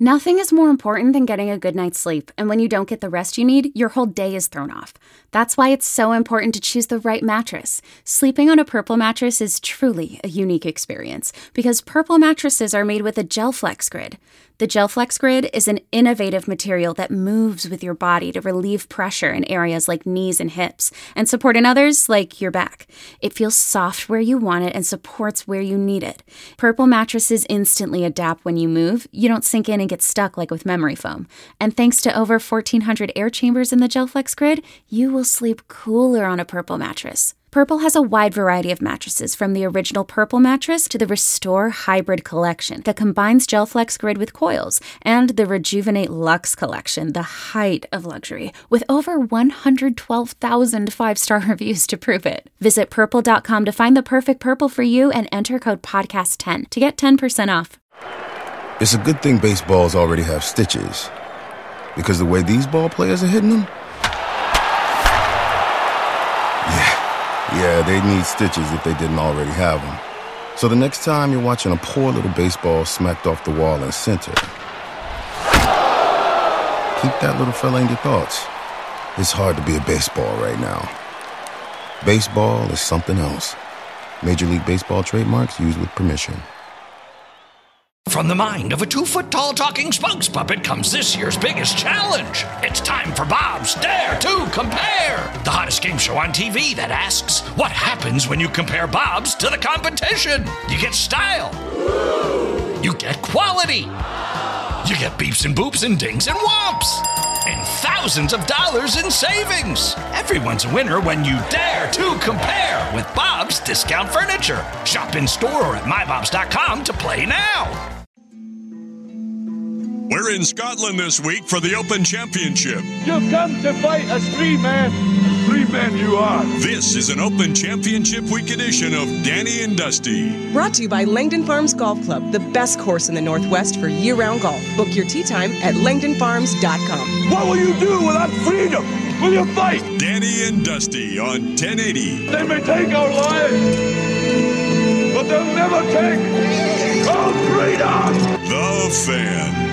Nothing is more important than getting a good night's sleep, and when you don't get the rest you need, your whole day is thrown off. That's why it's so important to choose the right mattress. Sleeping on a Purple mattress is truly a unique experience, because Purple mattresses are made with a GelFlex Grid. The GelFlex Grid is an innovative material that moves with your body to relieve pressure in areas like knees and hips, and support in others like your back. It feels soft where you want it and supports where you need it. Purple mattresses instantly adapt when you move. You don't sink in and get stuck like with memory foam. And thanks to over 1,400 air chambers in the GelFlex Grid, you will sleep cooler on a Purple mattress. Purple has a wide variety of mattresses, from the original Purple mattress to the Restore Hybrid collection that combines GelFlex Grid with coils, and the Rejuvenate Luxe collection, the height of luxury, with over 112,000 five-star reviews to prove it. Visit Purple.com to find the perfect Purple for you and enter code PODCAST10 to get 10% off. It's a good thing baseballs already have stitches, because the way these ball players are hitting them, yeah, they need stitches if they didn't already have them. So the next time you're watching a poor little baseball smacked off the wall in center, keep that little fella in your thoughts. It's hard to be a baseball right now. Baseball is something else. Major League Baseball trademarks used with permission. From the mind of a 2-foot-tall talking spokes puppet comes this year's biggest challenge. It's time for Bob's Dare to Compare, the hottest game show on TV that asks, what happens when you compare Bob's to the competition? You get style. You get quality. You get beeps and boops and dings and whomps. And thousands of dollars in savings. Everyone's a winner when you dare to compare with Bob's Discount Furniture. Shop in store or at mybobs.com to play now. We're in Scotland this week for the Open Championship. You've come to fight a street man. A street man you are. This is an Open Championship Week edition of Danny and Dusty. Brought to you by Langdon Farms Golf Club, the best course in the Northwest for year-round golf. Book your tee time at langdonfarms.com. What will you do without freedom? Will you fight? Danny and Dusty on 1080. They may take our lives, but they'll never take our freedom. The Fan.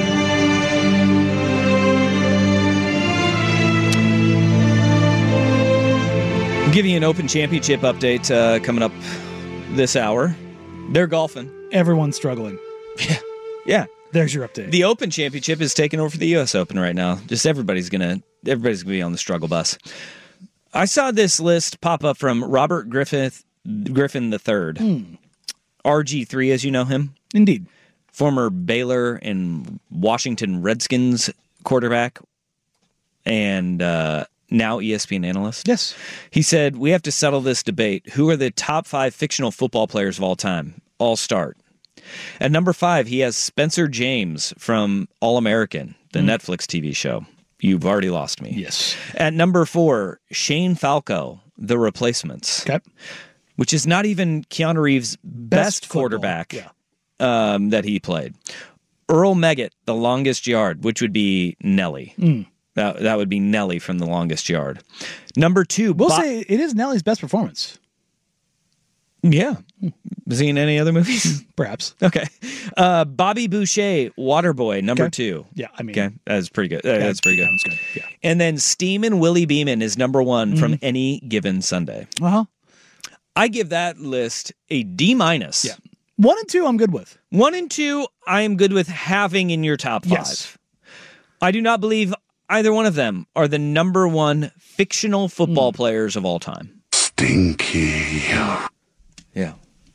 Give you an Open Championship update coming up this hour. They're golfing. Everyone's struggling. Yeah. There's your update. The Open Championship is taking over for the U.S. Open right now. Just everybody's gonna be on the struggle bus. I saw this list pop up from Robert Griffin III. RG3, as you know him. Indeed. Former Baylor and Washington Redskins quarterback and now ESPN analyst. Yes. He said, we have to settle this debate. Who are the top 5 fictional football players of all time? All start. At number 5, he has Spencer James from All-American, the Netflix TV show. You've already lost me. Yes. At number 4, Shane Falco, The Replacements. Okay. Which is not even Keanu Reeves' best quarterback that he played. Earl Meggett, The Longest Yard, which would be Nelly. That would be Nelly from The Longest Yard. Number 2. We'll say it is Nelly's best performance. Yeah. Was he in any other movies? Perhaps. Okay. Bobby Boucher, Waterboy, number 2. Yeah, I mean. Okay, that's pretty good. That's pretty good. That was good. Yeah. And then Steamin' Willie Beeman is number 1 from Any Given Sunday. Uh-huh. I give that list a D-. Yeah. 1 and 2 I'm good with. 1 and 2 I am good with having in your top 5. Yes. I do not believe either one of them are the number 1 fictional football players of all time. Stinky. Yeah.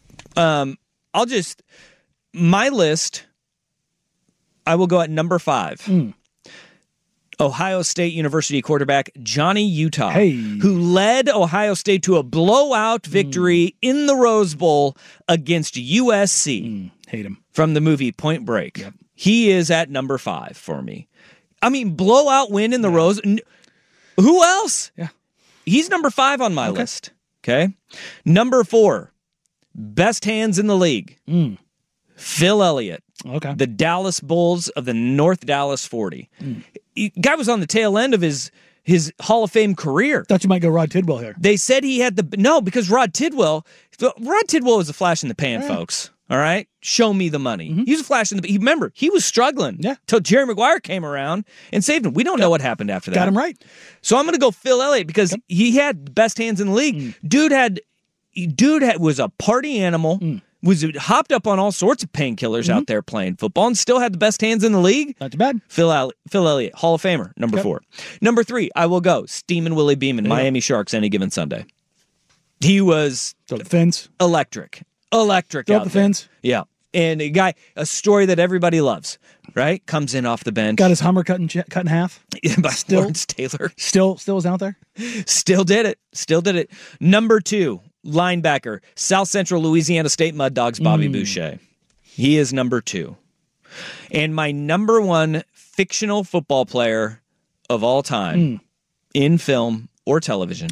My list, I will go at number 5. Ohio State University quarterback Johnny Utah, who led Ohio State to a blowout victory in the Rose Bowl against USC. Hate him. From the movie Point Break. Yep. He is at number 5 for me. I mean, blowout win in the Rose. Who else? Yeah. He's number 5 on my list. Okay. Number 4, best hands in the league. Phil Elliott. Okay. The Dallas Bulls of the North Dallas 40. Guy was on the tail end of his Hall of Fame career. Thought you might go Rod Tidwell here. They said he had because Rod Tidwell was a flash in the pan, folks. All right? Show me the money. He was a flash in the... Remember, he was struggling till Jerry Maguire came around and saved him. We don't know what happened after that. Got him right. So I'm going to go Phil Elliott because he had the best hands in the league. Dude was a party animal, was hopped up on all sorts of painkillers out there playing football and still had the best hands in the league. Not too bad. Phil Elliott, Hall of Famer, number 4. Number 3, I will go Steamin' Willie Beeman, Miami Sharks, any given Sunday. He was Throw the fins. Electric Throw out the there. fins. Yeah. And a story that everybody loves, right? Comes in off the bench. Got his Hummer cut in half. By Lawrence Taylor. Still was out there. Still did it. Number 2, linebacker, South Central Louisiana State Mud Dogs, Bobby Boucher. He is number 2. And my number 1 fictional football player of all time in film or television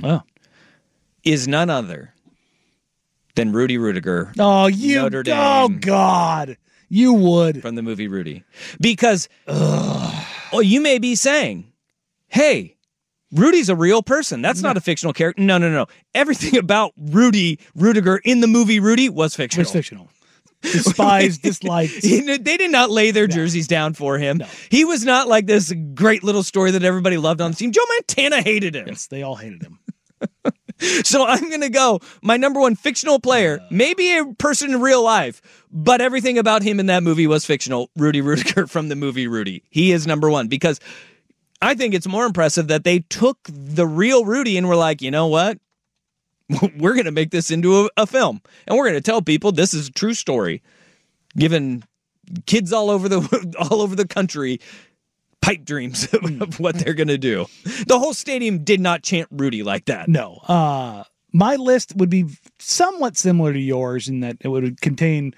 is none other than Rudy Rudiger. Oh, Notre Dame. Oh, God. You would. From the movie Rudy. Because you may be saying, hey, Rudy's a real person. That's not a fictional character. No. Everything about Rudy Rudiger in the movie Rudy was fictional. It's fictional. Despised, disliked. They did not lay their jerseys down for him. No. He was not like this great little story that everybody loved on the team. Joe Montana hated him. Yes, they all hated him. So I'm going to go my number 1 fictional player, maybe a person in real life, but everything about him in that movie was fictional. Rudy Rudiger from the movie Rudy. He is number 1 because I think it's more impressive that they took the real Rudy and were like, you know what? We're going to make this into a film. And we're going to tell people this is a true story. Giving kids all over the country pipe dreams of what they're going to do. The whole stadium did not chant Rudy like that. No. My list would be somewhat similar to yours in that it would contain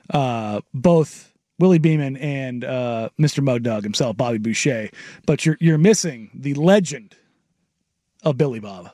both Willie Beeman and Mr. Mud Dog himself, Bobby Boucher. But you're missing the legend of Billy Bob.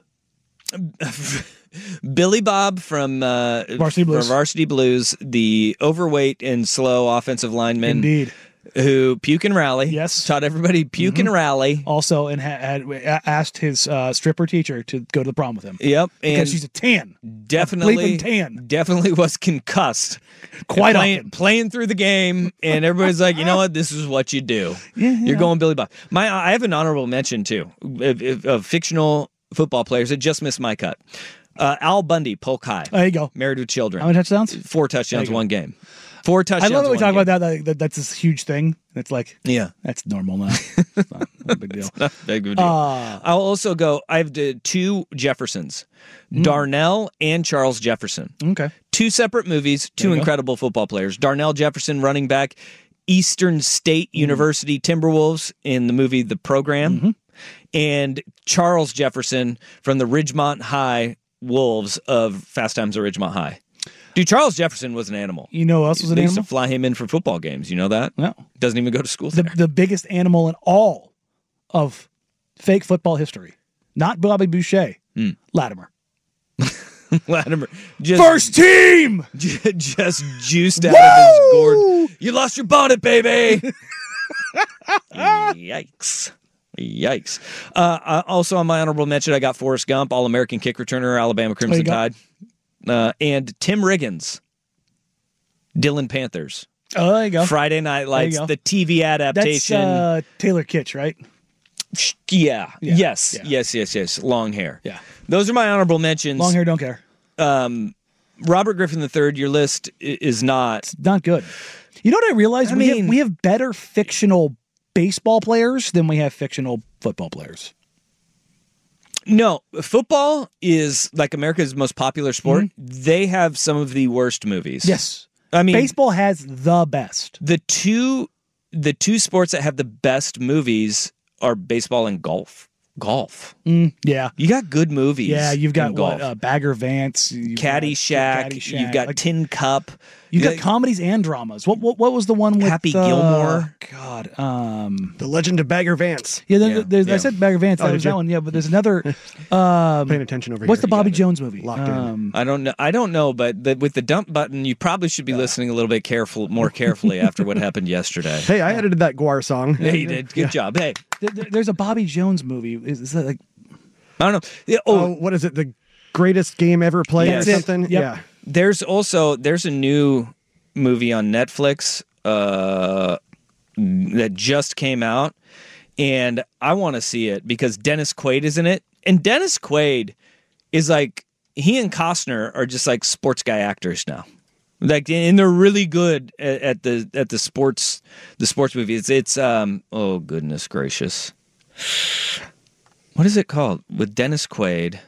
Billy Bob from Varsity Blues, the overweight and slow offensive lineman. Indeed. Who puke and rally. Yes. Taught everybody puke and rally. Also, and had asked his stripper teacher to go to the prom with him. Yep. Because she's a tan. Definitely. Tan. Definitely was concussed. Quite often. Playing through the game, and everybody's like, you know what? This is what you do. You're going Billy Bob. I have an honorable mention, too, of fictional football players that just missed my cut. Al Bundy, Polk High. There you go. Married with Children. How many touchdowns? 4 touchdowns, 1 game. 4 touchdowns. I love that we talk about that's this huge thing. It's like, that's normal now. It's not a big deal. It's not a big deal. I'll also go, I have 2 Jeffersons, Darnell and Charles Jefferson. Okay. 2 separate movies, 2 incredible football players. Darnell Jefferson, running back, Eastern State University Timberwolves in the movie The Program, and Charles Jefferson from the Ridgemont High Wolves of Fast Times at Ridgemont High. Dude, Charles Jefferson was an animal. You know who else was an animal? They used animal? to fly him in for football games. You know that? No. Doesn't even go to school there. The biggest animal in all of fake football history. Not Bobby Boucher. Latimer. Latimer. First team! Just juiced out of his gourd. You lost your bonnet, baby! Yikes. Also on my honorable mention, I got Forrest Gump, All-American kick returner, Alabama Crimson Tide. And Tim Riggins, Dillon Panthers. Oh, there you go. Friday Night Lights, the TV adaptation. That's Taylor Kitsch, right? Yeah. Yes. Long hair. Yeah. Those are my honorable mentions. Long hair, don't care. Robert Griffin III, your list is not... It's not good. You know what I realized? We have better fictional baseball players than we have fictional football players. No, football is like America's most popular sport. They have some of the worst movies. Yes. I mean, baseball has the best. The two sports that have the best movies are baseball and golf. Yeah. You got good movies. Yeah, you've got golf. Bagger Vance, Caddyshack, you've got Tin Cup. You've got comedies and dramas. What was the one with Happy Gilmore? God, The Legend of Bagger Vance. Yeah, I said Bagger Vance. That was that one. Yeah, but there's another. Paying attention over here. What's the Bobby Jones movie? Locked in. I don't know, but with the dump button, you probably should be listening a little bit more carefully after what happened yesterday. Hey, I edited that Guar song. Yeah, you did. Good job. Hey, there's a Bobby Jones movie. Is that like? I don't know. What is it? The greatest game ever played or something? Yep. Yeah. There's a new movie on Netflix that just came out, and I want to see it because Dennis Quaid is in it. And Dennis Quaid is like, he and Costner are just like sports guy actors now. Like, and they're really good at the sports movies. It's oh goodness gracious, what is it called with Dennis Quaid?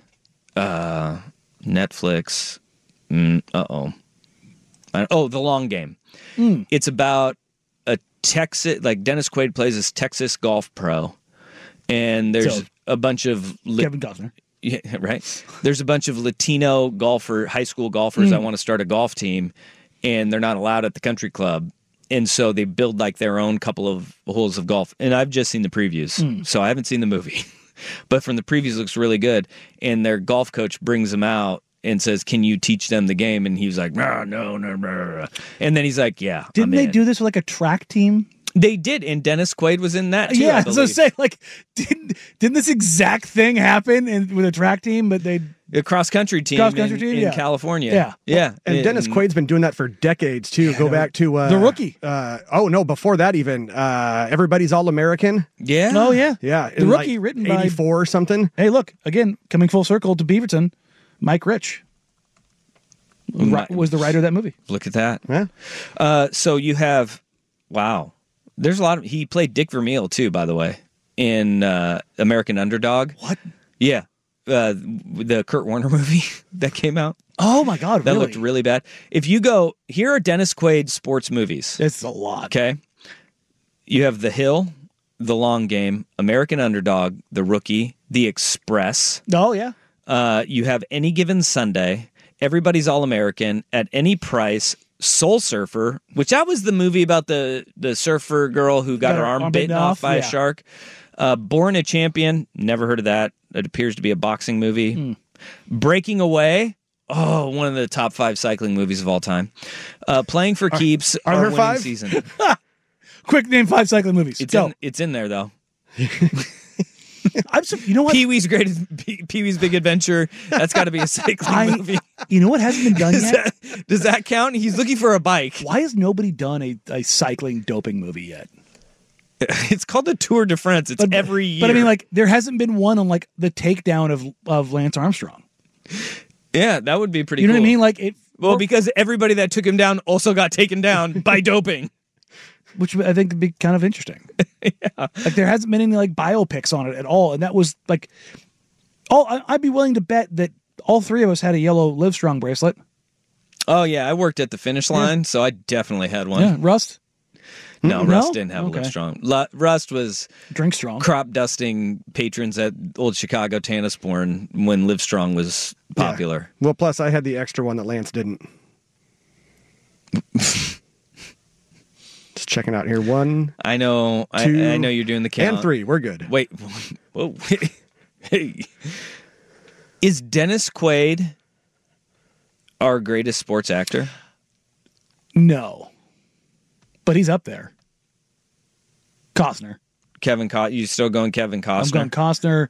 Netflix. The Long Game. It's about a Texas, like Dennis Quaid plays this Texas golf pro, and there's a bunch of Kevin Costner. Yeah, right. There's a bunch of Latino high school golfers that want to start a golf team, and they're not allowed at the country club. And so they build like their own couple of holes of golf. And I've just seen the previews, so I haven't seen the movie. But from the previews, it looks really good. And their golf coach brings them out and says, "Can you teach them the game?" And he was like, "No." And then he's like, "Yeah." Didn't they do this with like a track team? They did, and Dennis Quaid was in that too. Yeah, so say like, didn't this exact thing happen with a track team? But a cross country team in California. Yeah. And Dennis Quaid's been doing that for decades too. Go back to The Rookie. Before that even. Everybody's All American. Yeah. Oh yeah. Yeah. The Rookie, written by 84 or something. Hey, look again, coming full circle to Beaverton. Mike Rich was the writer of that movie. Look at that. Yeah. So you have, wow. There's a lot of, he played Dick Vermeil too, by the way, in American Underdog. What? Yeah. The Kurt Warner movie that came out. Oh my God. That looked really bad. If you go, here are Dennis Quaid sports movies. It's a lot. Okay. You have The Hill, The Long Game, American Underdog, The Rookie, The Express. Oh yeah. You have Any Given Sunday, Everybody's All American, At Any Price, Soul Surfer, which that was the movie about the surfer girl who got her arm bitten off by a shark. Born a Champion, never heard of that. It appears to be a boxing movie. Breaking Away, one of the top 5 cycling movies of all time. Playing for Keeps, are there winning 5? Season. Quick, name 5 cycling movies. It's in there though. You know what? Pee-wee's Big Adventure. That's got to be a cycling movie. You know what hasn't been done yet? Does that count? He's looking for a bike. Why has nobody done a cycling doping movie yet? It's called the Tour de France. It's every year. But I mean, like, there hasn't been one on like the takedown of Lance Armstrong. Yeah, that would be pretty. You know cool. what I mean? Like because everybody that took him down also got taken down by doping. Which I think would be kind of interesting. Yeah. Like there hasn't been any like biopics on it at all. And that was like, I'd be willing to bet that all 3 of us had a yellow Livestrong bracelet. Oh yeah. I worked at the finish line, so I definitely had one. Yeah. Rust? No, Rust didn't have a Livestrong. Rust was Drink Strong. Crop dusting patrons at Old Chicago Tannisporn when Livestrong was popular. Yeah. Well, plus I had the extra one that Lance didn't. Just checking out here. 1, I know. 2, I know you're doing the count. And 3. We're good. Wait. Whoa. Hey. Is Dennis Quaid our greatest sports actor? No. But he's up there. Costner. You still going Kevin Costner? I'm going Costner.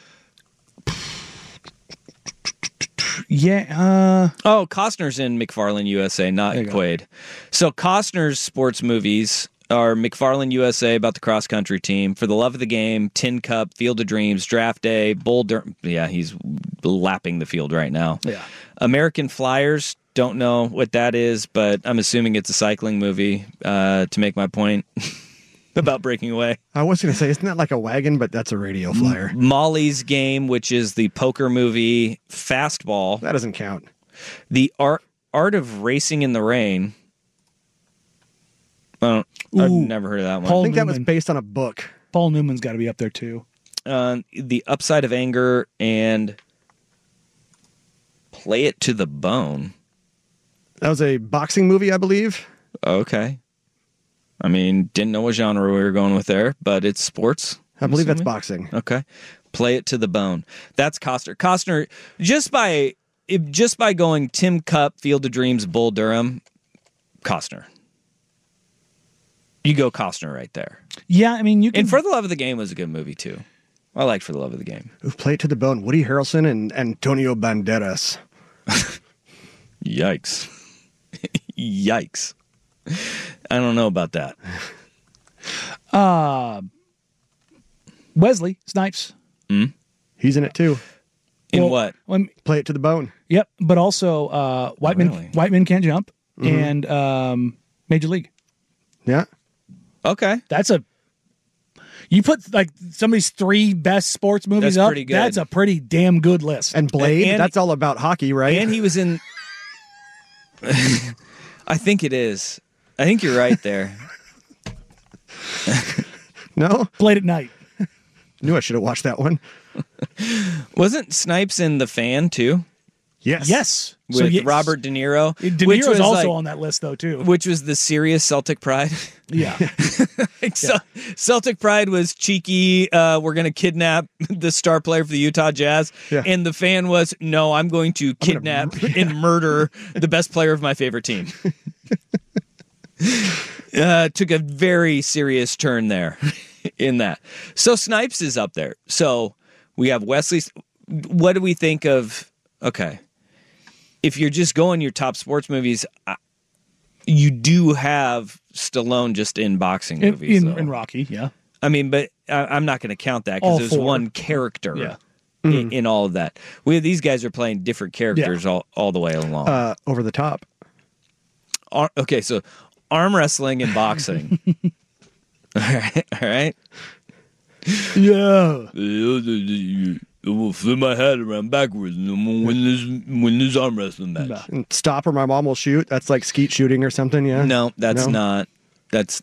Yeah. Costner's in McFarlane USA, not Quaid. So Costner's sports movies are McFarlane USA about the cross country team, For the Love of the Game, Tin Cup, Field of Dreams, Draft Day, Bull Durham. Yeah, he's lapping the field right now. Yeah. American Flyers, don't know what that is, but I'm assuming it's a cycling movie to make my point about breaking away. I was going to say, isn't that like a wagon? But that's a radio flyer. Molly's Game, which is the poker movie. Fastball. That doesn't count. The Art of Racing in the Rain. I've never heard of that one. I think that was based on a book. Paul Newman's got to be up there too. The Upside of Anger and Play It to the Bone. That was a boxing movie, I believe. Okay. I mean, didn't know what genre we were going with there, but it's sports. I believe that's boxing. Okay. Play It to the Bone. That's Costner. Costner, just by going Tim Cup, Field of Dreams, Bull Durham, Costner. You go Costner right there. Yeah, I mean, you can. And For the Love of the Game was a good movie, too. I liked For the Love of the Game. Play It to the Bone. Woody Harrelson and Antonio Banderas. Yikes. Yikes. I don't know about that. Wesley Snipes. He's in it too. In what? Play it to the bone. Yep, but also White Men Can't Jump and Major League. Yeah. Okay. You put like somebody's 3 best sports movies That's up. pretty good. That's a pretty damn good list. And Blade, that's all about hockey, right? And he was in. I think it is. I think you're right there. No? Blade at Night. Knew I should have watched that one. Wasn't Snipes in The Fan too? Yes. With Robert De Niro. De Niro's also on that list though too. Which was the serious Celtic Pride. Yeah. Celtic Pride was cheeky. We're going to kidnap the star player for the Utah Jazz. Yeah. And The Fan was, no, I'm going to kidnap and murder the best player of my favorite team. Took a very serious turn there in that. So Snipes is up there. So we have Wesley. What do we think of? Okay. If you're just going your top sports movies, you do have Stallone just in boxing movies. In Rocky, yeah. I mean, but I'm not going to count that because there's one character in all of that. These guys are playing different characters all the way along. Over the top. Okay, so arm wrestling and boxing. All right. Yeah. I will flip my head around backwards and I'm going to win this arm wrestling match. And stop or my mom will shoot. That's like skeet shooting or something, yeah? No, that's not. That's.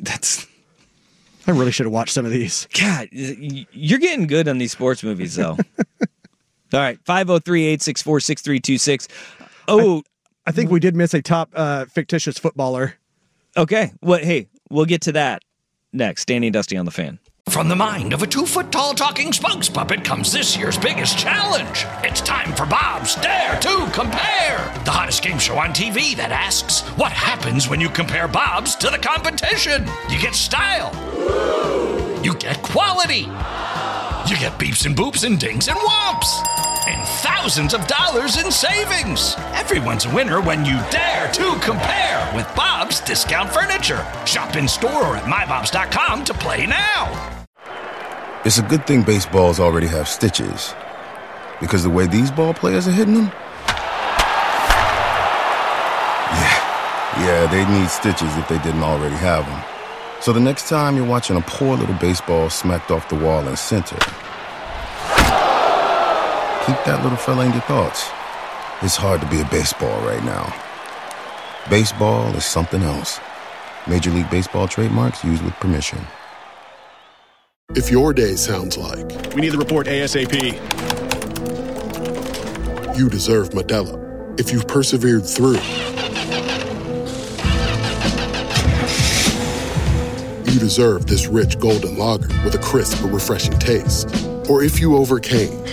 I really should have watched some of these. God, you're getting good on these sports movies, though. All right, 503-864-6326. Oh, I think we did miss a top fictitious footballer. Okay. Hey, we'll get to that next. Danny and Dusty on the Fan. From the mind of a 2-foot-tall talking spokes puppet comes this year's biggest challenge. It's time for Bob's Dare to Compare, the hottest game show on TV that asks, what happens when you compare Bob's to the competition? You get style. You get quality. You get beeps and boops and dings and whomps. And thousands of dollars in savings. Everyone's a winner when you dare to compare with Bob's Discount Furniture. Shop in store or at mybobs.com to play now. It's a good thing baseballs already have stitches. Because the way these ball players are hitting them? Yeah, they'd need stitches if they didn't already have them. So the next time you're watching a poor little baseball smacked off the wall in center, keep that little fella in your thoughts. It's hard to be a baseball right now. Baseball is something else. Major League Baseball trademarks used with permission. If your day sounds like, we need the report ASAP, you deserve Modelo. If you've persevered through, you deserve this rich golden lager with a crisp but refreshing taste. Or if you overcame, 2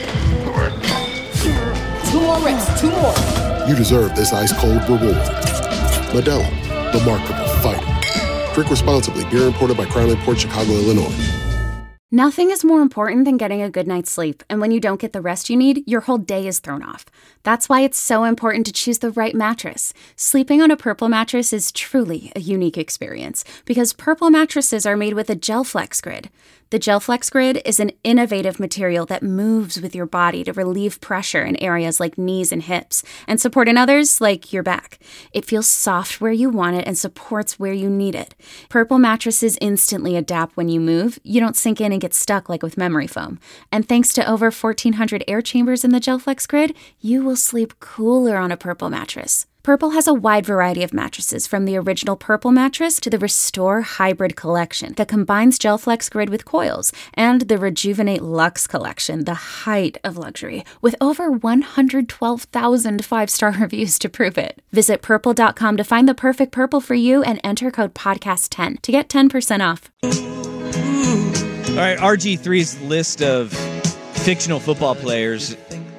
more reps, 2 more. You deserve this ice-cold reward. Modelo, the mark of a fighter. Drink responsibly. Beer imported by Crown Port Chicago, Illinois. Nothing is more important than getting a good night's sleep, and when you don't get the rest you need, your whole day is thrown off. That's why it's so important to choose the right mattress. Sleeping on a Purple mattress is truly a unique experience, because Purple mattresses are made with a GelFlex Grid. The GelFlex Grid is an innovative material that moves with your body to relieve pressure in areas like knees and hips, and support in others like your back. It feels soft where you want it and supports where you need it. Purple mattresses instantly adapt when you move. You don't sink in and get stuck like with memory foam. And thanks to over 1,400 air chambers in the GelFlex Grid, you will sleep cooler on a Purple mattress. Purple has a wide variety of mattresses, from the original Purple mattress to the Restore Hybrid collection that combines GelFlex Grid with coils, and the Rejuvenate Luxe collection, the height of luxury, with over 112,000 five-star reviews to prove it. Visit Purple.com to find the perfect Purple for you and enter code PODCAST10 to get 10% off. All right, RG3's list of fictional football players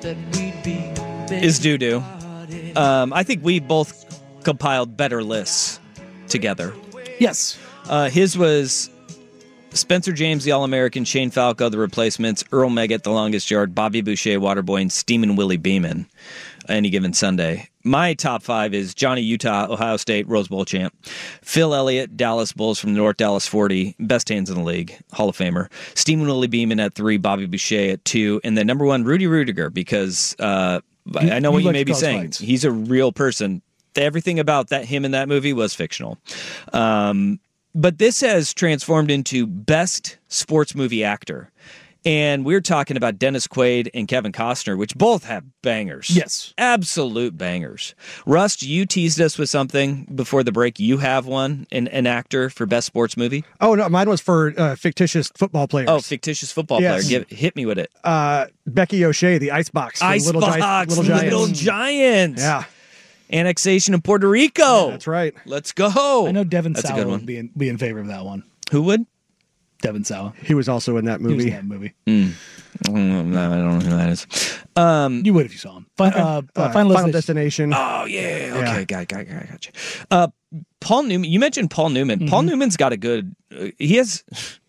is doo-doo. I think we both compiled better lists together. Yes. His was Spencer James, the All-American, Shane Falco, the replacements, Earl Meggett, the longest yard, Bobby Boucher, Waterboy, and Steamin' Willie Beeman. any given Sunday. My top 5 is Johnny Utah, Ohio State, Rose Bowl champ. Phil Elliott, Dallas Bulls from the North Dallas 40, best hands in the league, Hall of Famer. Steamin' Willie Beeman at 3, Bobby Boucher at 2, and then number 1, Rudy Rudiger, because I know what you may be saying. Fights. He's a real person. Everything about him in that movie was fictional. But this has transformed into best sports movie actor. And we're talking about Dennis Quaid and Kevin Costner, which both have bangers. Yes. Absolute bangers. Rust, you teased us with something before the break. You have one, an actor for best sports movie? Oh, no, mine was for fictitious football players. Oh, fictitious football player. Hit me with it. Becky O'Shea, the Icebox. Little Giants. Yeah. Annexation of Puerto Rico. Yeah, that's right. Let's go. I know Devin Sawa would be in favor of that one. Who would? Devin Sawa. He was also in that movie. No, I don't know who that is. You would if you saw him. Final Destination. Oh, yeah. Okay, gotcha. Paul Newman. You mentioned Paul Newman. Mm-hmm. Paul Newman's got a good... he has...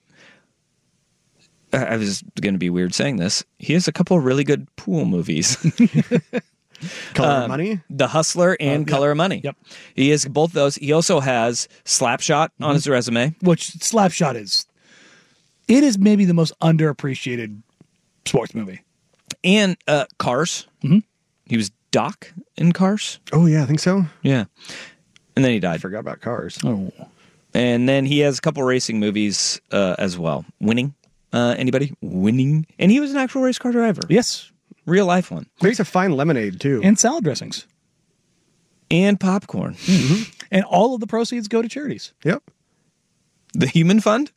I was going to be weird saying this. He has a couple of really good pool movies. Color of Money? The Hustler and Color of Money. Yep. He has both those. He also has Slapshot on his resume. Which Slapshot is... It is maybe the most underappreciated sports movie. And Cars. Mm-hmm. He was Doc in Cars. Oh, yeah, I think so. Yeah. And then he died. I forgot about Cars. Oh. And then he has a couple racing movies as well. Winning. Anybody? Winning. And he was an actual race car driver. Yes. Real life one. Makes a fine lemonade, too. And salad dressings. And popcorn. Mm-hmm. And all of the proceeds go to charities. Yep. The Human Fund?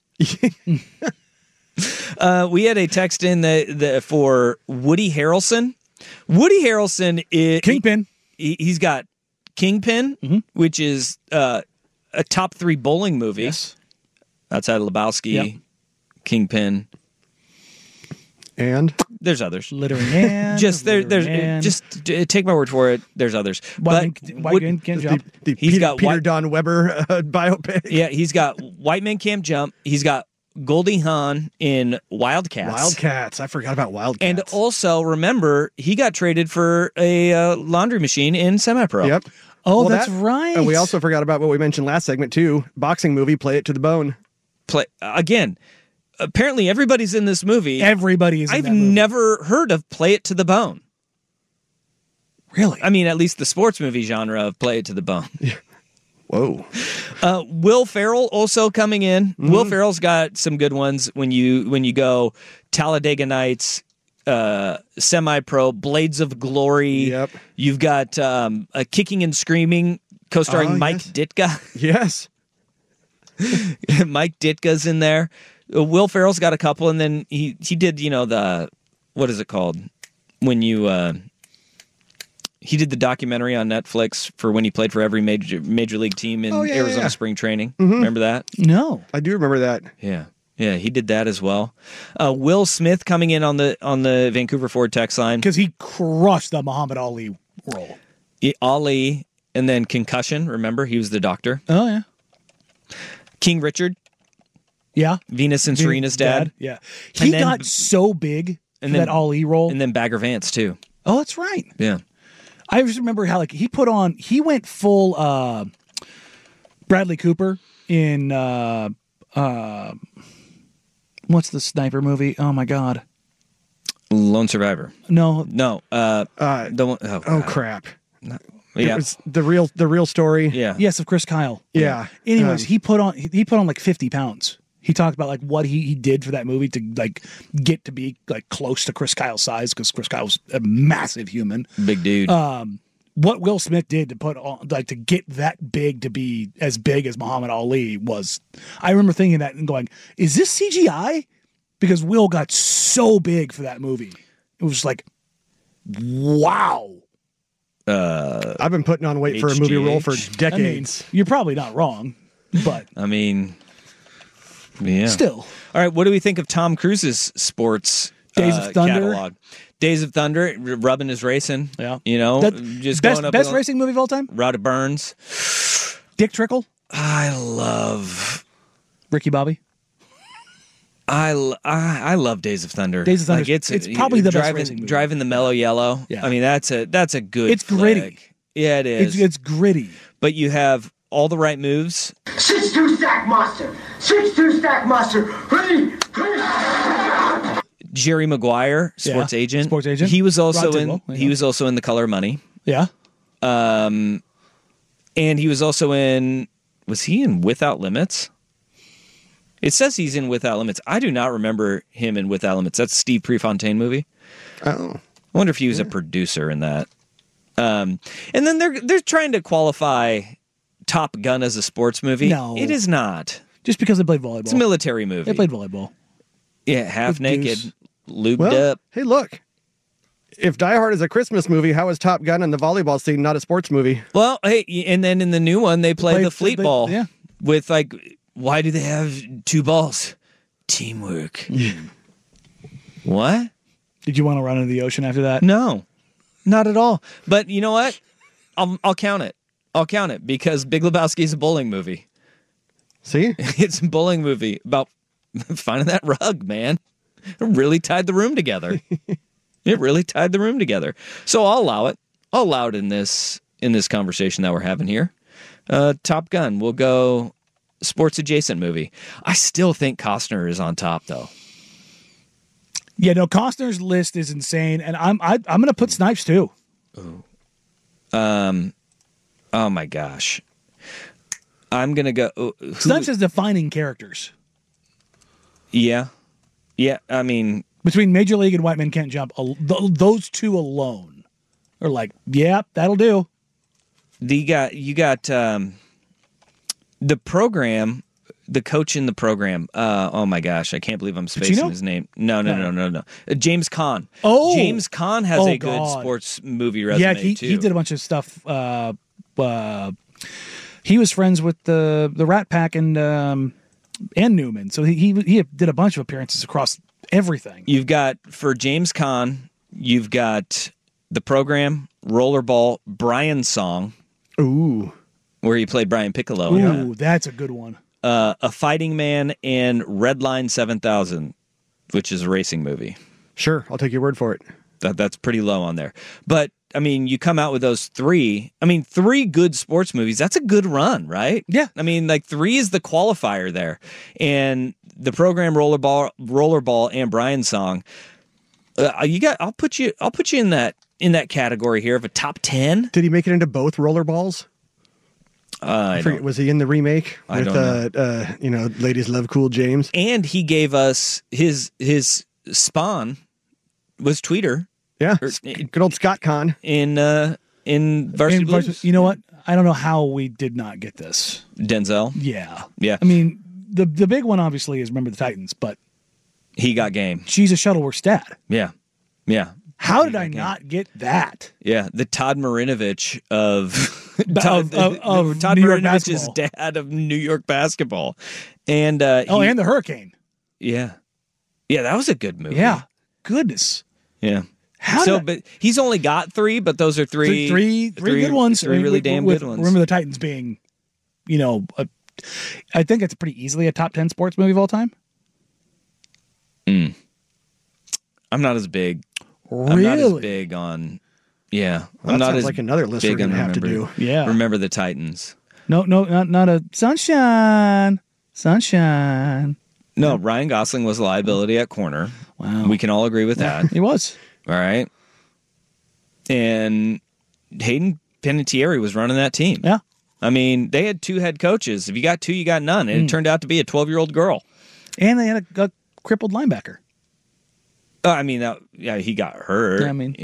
We had a text in for Woody Harrelson. Woody Harrelson is Kingpin. He's got Kingpin, which is a top 3 bowling movie. Yes. Outside of Lebowski, Kingpin, and there's others. Littering Ann. Just take my word for it. There's others. White Man Can't Jump. He's got Peter Don Weber biopic. Yeah, he's got White Man Can't Jump. He's got Goldie Hawn in Wildcats. I forgot about Wildcats. And also, remember, he got traded for a laundry machine in Semi-Pro. Yep. Oh, that's right. And we also forgot about what we mentioned last segment, too. Boxing movie, Play It to the Bone. Again, apparently everybody's in this movie. Everybody is in that movie. I've never heard of Play It to the Bone. Really? I mean, at least the sports movie genre of Play It to the Bone. Whoa. Will Ferrell also coming in. Mm-hmm. Will Ferrell's got some good ones when you go Talladega Nights, Semi-Pro, Blades of Glory. Yep. You've got Kicking and Screaming, co-starring Mike Ditka. Yes. Mike Ditka's in there. Will Ferrell's got a couple, and then he did, the, what is it called? When you... he did the documentary on Netflix for when he played for every major league team in Arizona spring training. Mm-hmm. Remember that? No. I do remember that. Yeah. Yeah, he did that as well. Will Smith coming in on the Vancouver Ford text line. Because he crushed the Muhammad Ali role. Ali, and then Concussion, remember? He was the doctor. Oh, yeah. King Richard. Yeah. Venus and Serena's dad. Yeah. He got so big for that Ali role. And then Bagger Vance, too. Oh, that's right. Yeah. I just remember how he went full Bradley Cooper in what's the sniper movie? Oh my God. Lone Survivor. No. Crap. Yeah. It was the real story. Yeah. Yes, of Chris Kyle. Yeah. Anyways, he put on like 50 pounds. He talked about like what he did for that movie to like get to be like close to Chris Kyle's size, because Chris Kyle's a massive human, big dude. What Will Smith did to put on, like, to get that big, to be as big as Muhammad Ali was. I remember thinking that and going, "Is this CGI?" Because Will got so big for that movie. It was like, wow. I've been putting on weight for a movie role for decades. I mean, you're probably not wrong, but I mean. Yeah. Still. All right. What do we think of Tom Cruise's sports Days of Thunder catalog? Days of Thunder, rubbing his racing. Yeah. Just best, going up. Best racing movie of all time? Rowdy Burns. Dick Trickle? I love Ricky Bobby. I love Days of Thunder. Days of Thunder. Like it's probably the best racing movie. Driving the Mellow Yellow. Yeah. I mean, that's a good. It's gritty. Yeah, it is. It's gritty. But you have all the right moves. 6-2 stack monster. 6-2 stack monster. Ready. Jerry Maguire, sports agent. Sports agent. He was also He was also in The Color of Money. Yeah. And he was also in. Was he in Without Limits? It says he's in Without Limits. I do not remember him in Without Limits. That's Steve Prefontaine movie. Oh. I wonder if he was a producer in that. And then they're trying to qualify Top Gun as a sports movie. No. It is not. Just because they played volleyball. It's a military movie. They played volleyball. Yeah, half naked, lubed up. Hey, look. If Die Hard is a Christmas movie, how is Top Gun and the volleyball scene not a sports movie? Well, hey, and then in the new one, they play the fleet ball. Yeah. With like, why do they have 2 balls? Teamwork. What? Did you want to run into the ocean after that? No, not at all. But you know what? I'll count it. I'll count it because Big Lebowski is a bowling movie. See? It's a bowling movie about finding that rug, man. It really tied the room together. It really tied the room together. So I'll allow it. I'll allow it in this conversation that we're having here. Top Gun. We'll go sports adjacent movie. I still think Costner is on top though. Yeah, no, Costner's list is insane, and I'm going to put Snipes too. Oh my gosh. I'm going to go. Snipes has defining characters. Yeah. Yeah, I mean. Between Major League and White Men Can't Jump, those two alone are like, yeah, that'll do. You got the program, the coach in the program. Oh my gosh, I can't believe I'm spacing his name. No. James Caan. Oh, James Caan has a good sports movie resume too. He did a bunch of stuff. He was friends with the Rat Pack and Newman, so he did a bunch of appearances across everything. You've got, for James Caan, you've got the program, Rollerball, Brian's Song. Ooh. Where he played Brian Piccolo. Ooh, that's a good one. A Fighting Man and Redline 7000, which is a racing movie. Sure, I'll take your word for it. That's pretty low on there. But, I mean, you come out with those 3. I mean, 3 good sports movies. That's a good run, right? Yeah. I mean, like 3 is the qualifier there. And the program, Rollerball and Brian's Song. I'll put you in that category here of a top 10. Did he make it into both Rollerballs? I forget. Was he in the remake with Ladies Love Cool James? And he gave us his spawn was Tweeter. Yeah, good old Scott Conn in Varsity Blues. You know what? I don't know how we did not get this. Denzel. Yeah. I mean, the big one obviously is Remember the Titans, but he got game. She's a Shuttleworth stat. Yeah. How did I not get that? Yeah, the Todd Marinovich of Todd Marinovich's dad of New York basketball, and and the Hurricane. Yeah, that was a good movie. Yeah, goodness. Yeah. But he's only got 3, but those are three good ones. 3 really damn good ones. Remember the Titans being, I think it's pretty easily a top 10 sports movie of all time. I'm not as big. Really? I'm not as big on. Yeah, well, I'm not sounds as like another list we're going to have to do. Yeah, Remember the Titans. No, not a sunshine. No, Ryan Gosling was a liability at corner. Wow, we can all agree with that. He was. All right, and Hayden Panettiere was running that team. Yeah, I mean they had 2 head coaches. If you got 2, you got none, and it turned out to be a 12-year-old girl. And they had a crippled linebacker. I mean, he got hurt. Yeah, I mean,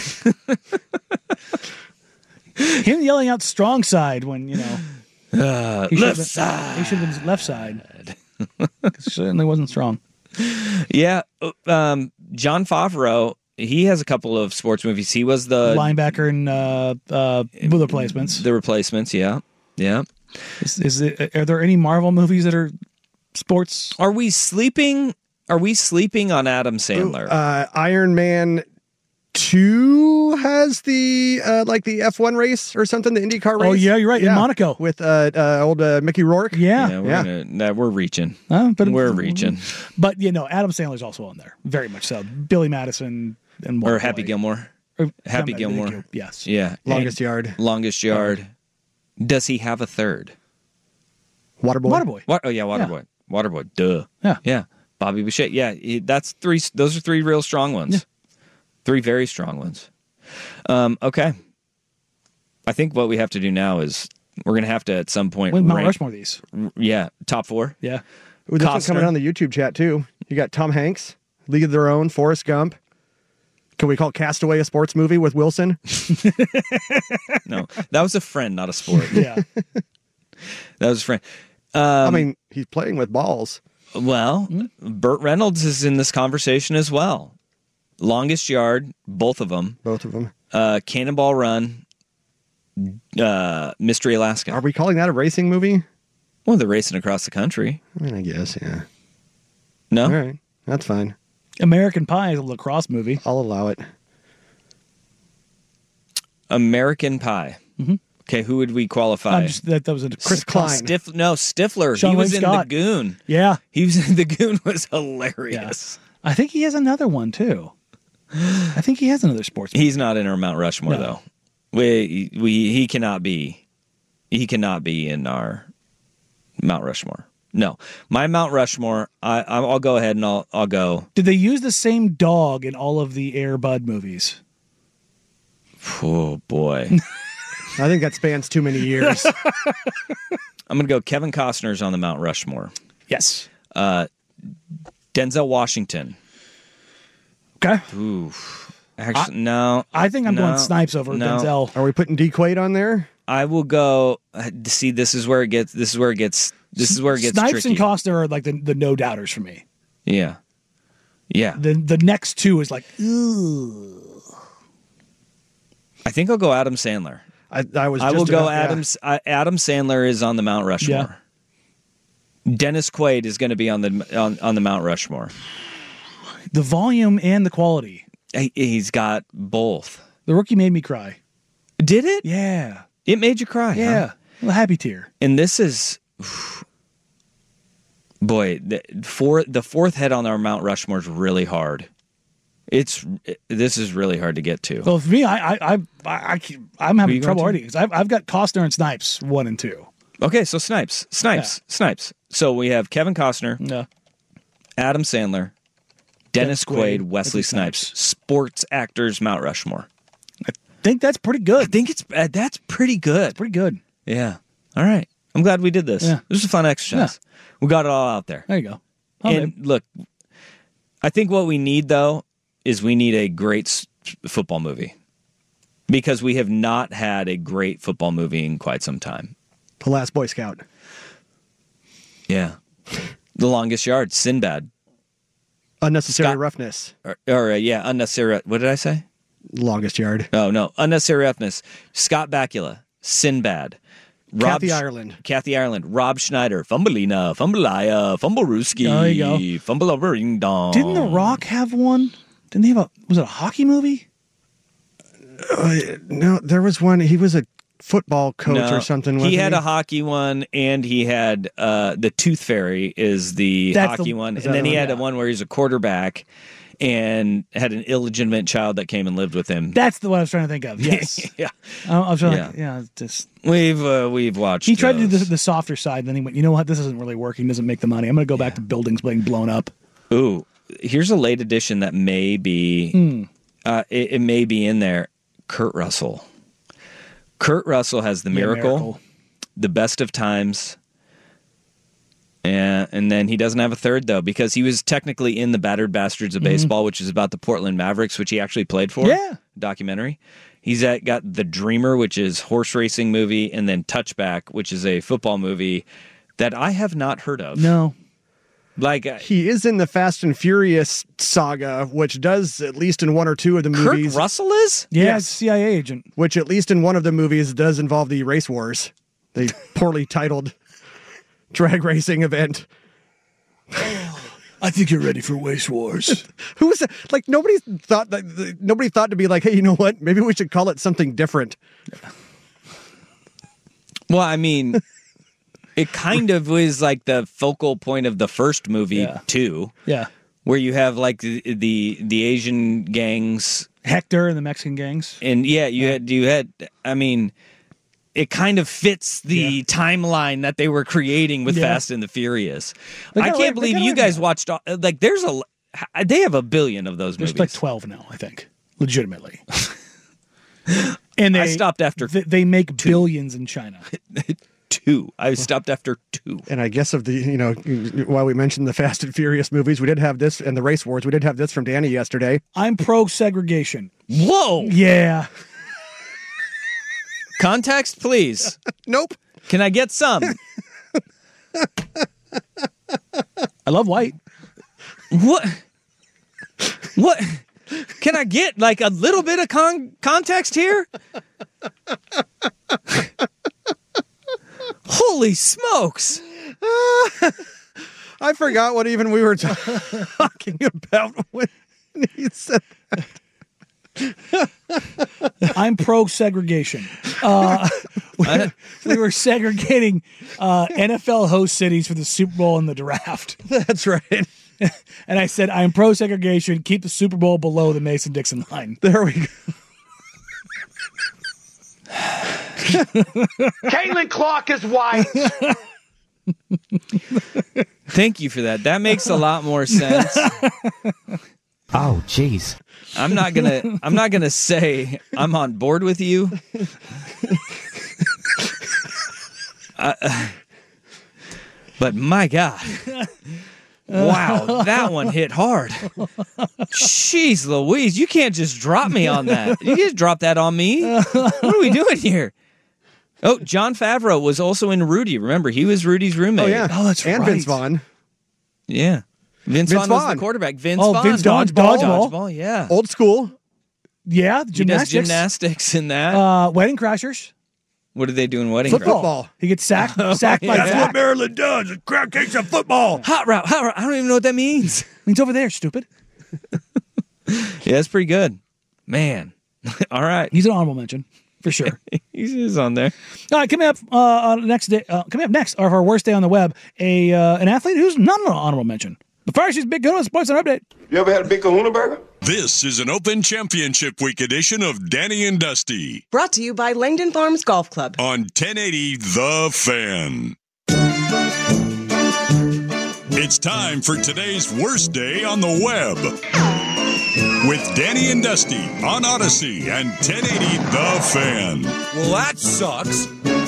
him yelling out "strong side" when left side. He should have been left side. Certainly wasn't strong. Yeah, Jon Favreau. He has a couple of sports movies. He was the linebacker in The Replacements. The Replacements. Yeah. Are there any Marvel movies that are sports? Are we sleeping on Adam Sandler? Iron Man 2 has the like the F1 race or something, the IndyCar race. Oh yeah, you're right. In Monaco with old Mickey Rourke. Yeah, we're reaching. We're reaching. But Adam Sandler's also on there, very much so. Billy Madison and or Happy Gilmore. Happy Gilmore. Yes. Yeah. Longest Yard. Longest Yard. Does he have a third? Waterboy. Oh yeah, Waterboy. Yeah. Waterboy. Duh. Yeah. Yeah. Bobby Boucher. Yeah. That's 3. Those are 3 real strong ones. Yeah. 3 very strong ones. Okay. I think what we have to do now is we're going to have to at some point Mount Rushmore these. Yeah, top 4. Yeah. Ooh, this one's coming on the YouTube chat too. You got Tom Hanks, League of Their Own, Forrest Gump. Can we call Castaway a sports movie with Wilson? No, that was a friend, not a sport. Yeah. That was a friend. I mean, he's playing with balls. Well, Burt Reynolds is in this conversation as well. Longest Yard, both of them. Cannonball Run, Mystery Alaska. Are we calling that a racing movie? Well, they're racing across the country. I mean, I guess, yeah. No? All right, that's fine. American Pie is a lacrosse movie. I'll allow it. American Pie. Mm-hmm. Okay, who would we qualify? That was a Chris Klein. Stifler. Sean he was Wayne in Scott. The Goon. Yeah. He was in The Goon. Was hilarious. Yeah. I think he has another one too. I think he has another sports movie. He's not in our Mount Rushmore though. He cannot be. He cannot be in our Mount Rushmore. No, my Mount Rushmore. I'll go ahead and I'll go. Did they use the same dog in all of the Air Bud movies? Oh boy. I think that spans too many years. I'm going to go Kevin Costner's on the Mount Rushmore. Yes. Denzel Washington. Okay. Ooh. Actually, no. I think I'm going Snipes over Denzel. Are we putting D. Quaid on there? I will go. See, this is where it gets Snipes tricky. and Costner are like the no doubters for me. Yeah. Yeah. The next 2 is like, ugh. I think I'll go Adam Sandler. I will go Adam Sandler is on the Mount Rushmore. Yeah. Dennis Quaid is going to be on the Mount Rushmore. The volume and the quality. He's got both. The Rookie made me cry. Did it? Yeah. It made you cry. Yeah. Huh? A happy tear. And this is, boy, the 4th head on our Mount Rushmore is really hard. This is really hard to get to. Well, for me, I'm having trouble already because I've got Costner and Snipes 1 and 2. Okay, so Snipes. So we have Kevin Costner, Adam Sandler, Dennis Quaid, Wesley Snipes, sports actors Mount Rushmore. I think that's pretty good. I think that's pretty good. It's pretty good. Yeah. All right. I'm glad we did this. Yeah. This was a fun exercise. Yeah. We got it all out there. There you go. Look, I think what we need though is we need a great football movie because we have not had a great football movie in quite some time. The Last Boy Scout. Yeah. The Longest Yard, Sinbad. Unnecessary Roughness. Unnecessary. What did I say? Longest Yard. Oh, no. Unnecessary Roughness. Scott Bakula, Sinbad. Kathy Ireland. Rob Schneider. Fumbleina. Fumbleia. Fumblerooski. There you go. Fumbleovering. Didn't The Rock have one? Didn't he have was it a hockey movie? No, there was one. He was a football coach or something. He had a hockey one, and he had the Tooth Fairy is That's hockey one, and then he had one where he's a quarterback and had an illegitimate child that came and lived with him. That's the one I was trying to think of. Yes. Yeah. I was trying just we've watched. He tried to do the softer side, then he went, you know what? This isn't really working. Doesn't make the money. I'm going to go back to buildings being blown up. Ooh, here's a late edition that may be. It may be in there. Kurt Russell. Kurt Russell has The Miracle, The Best of Times, and then he doesn't have a third, though, because he was technically in The Battered Bastards of Baseball, which is about the Portland Mavericks, which he actually played for. Yeah. Documentary. He's got The Dreamer, which is horse racing movie, and then Touchback, which is a football movie that I have not heard of. No. Like he is in the Fast and Furious saga, which does at least in one or two of the movies. Kurt Russell is? Yes, CIA agent. Which at least in one of the movies does involve the race wars, the poorly titled drag racing event. I think you're ready for Waste Wars. Who was that? Like, nobody thought to be like, hey, you know what? Maybe we should call it something different. Well, I mean, it kind of was like the focal point of the first movie, too. Yeah. Where you have like the Asian gangs. Hector and the Mexican gangs. And you had, I mean, it kind of fits the timeline that they were creating with Fast and the Furious. I can't believe you guys watched, like, they have 1 billion of those movies. There's like 12 now, I think. Legitimately. And I stopped after they make billions in China. 2. I stopped after 2. And I guess while we mentioned the Fast and Furious movies, we did have this, and the race wars, we did have this from Danny yesterday. I'm pro-segregation. Whoa! Yeah. Context, please. Nope. Can I get some? I love white. What? Can I get like a little bit of context here? Holy smokes! I forgot what even we were talking about when he said that. I'm pro-segregation. We were segregating NFL host cities for the Super Bowl and the draft. That's right. And I said, I'm pro-segregation. Keep the Super Bowl below the Mason-Dixon line. There we go. Caitlin Clark is white. Thank you for that. That makes a lot more sense. Oh, jeez. I'm not gonna say I'm on board with you. But my God. Wow, that one hit hard. Jeez Louise, you can't just drop me on that. You just drop that on me. What are we doing here? Oh, Jon Favreau was also in Rudy. Remember, he was Rudy's roommate. Oh, yeah. Oh, that's and right. Vince Vaughn. Yeah. Vince Vaughn was the quarterback. Vince Vaughn. Vince Dodgeball, yeah. Old school. Yeah, He does gymnastics in that. Wedding Crashers. What do they do in Wedding Football. He gets sacked by Zach. That's what Maryland does. It crowd kicks of football. Hot route. I don't even know what that means. Means over there, stupid. Yeah, that's pretty good. Man. All right. He's an honorable mention. For sure. He's on there. All right, coming up next or our worst day on the web, an athlete who's not an honorable mention. But first, she's Big Kahuna Sports Center Update. You ever had a Big Kahuna Burger? This is an Open Championship Week edition of Danny and Dusty. Brought to you by Langdon Farms Golf Club. On 1080 The Fan. It's time for today's worst day on the web. With Danny and Dusty on Odyssey and 1080 The Fan. Well, that sucks.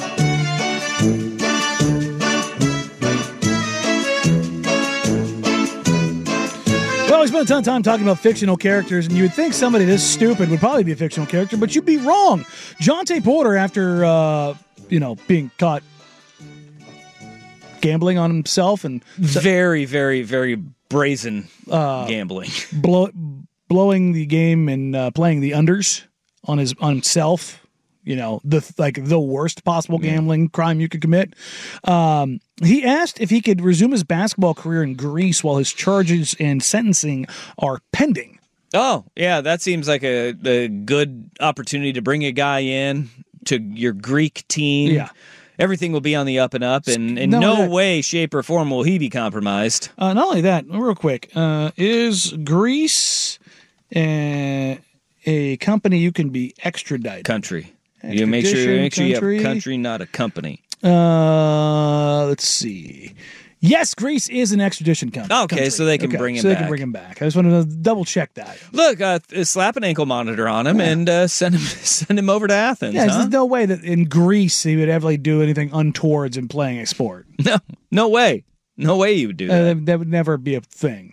Well, we spent a ton of time talking about fictional characters, and you would think somebody this stupid would probably be a fictional character, but you'd be wrong. Jonte Porter, after being caught gambling on himself and very, very, very brazen gambling, blowing the game and playing the unders on himself. The worst possible gambling crime you could commit. He asked if he could resume his basketball career in Greece while his charges and sentencing are pending. Oh, yeah, that seems like a good opportunity to bring a guy in to your Greek team. Yeah. Everything will be on the up and up, and in no way, shape, or form will he be compromised. Not only that, real quick, is Greece a company you can be extradited? Country. You make sure you have a country, not a company. Let's see. Yes, Greece is an extradition country. Okay, so they can bring him back. So they can bring him back. I just wanted to double check that. Look, slap an ankle monitor on him and send him over to Athens. Yeah, there's no way that in Greece he would ever do anything untowards in playing a sport. No way. No way he would do that. That would never be a thing.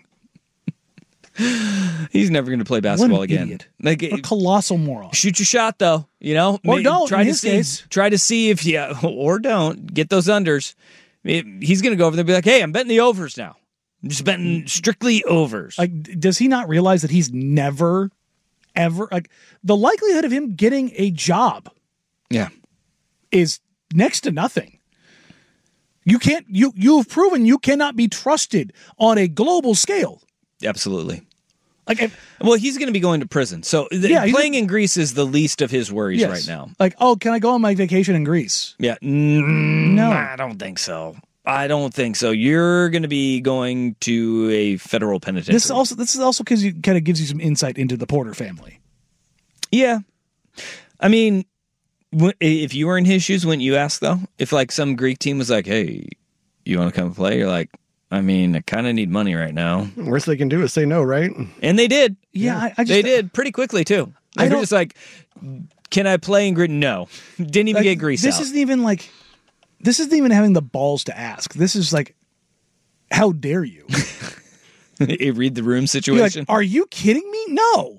He's never going to play basketball again. Idiot. What a colossal moron. Shoot your shot, though. Or don't. In his case, try to see if or don't get those unders. He's going to go over there and be like, "Hey, I'm betting the overs now. I'm just betting strictly overs." Like, does he not realize that he's never, ever the likelihood of him getting a job? Yeah, is next to nothing. You've proven you cannot be trusted on a global scale. Absolutely. Well, he's going to be going to prison. So playing in Greece is the least of his worries right now. Can I go on my vacation in Greece? Yeah. No. I don't think so. You're going to be going to a federal penitentiary. This is also because you kind of gives you some insight into the Porter family. Yeah. I mean, if you were in his shoes, wouldn't you ask, though? If, some Greek team was like, hey, you want to come play? You're like, I mean, I kind of need money right now. Worst they can do is say no, right? And they did. Yeah, they did pretty quickly, too. They were just like, can I play in Greece? No. Didn't even get Greece This out. This isn't even having the balls to ask. This is how dare you? Read the room situation. Are you kidding me? No.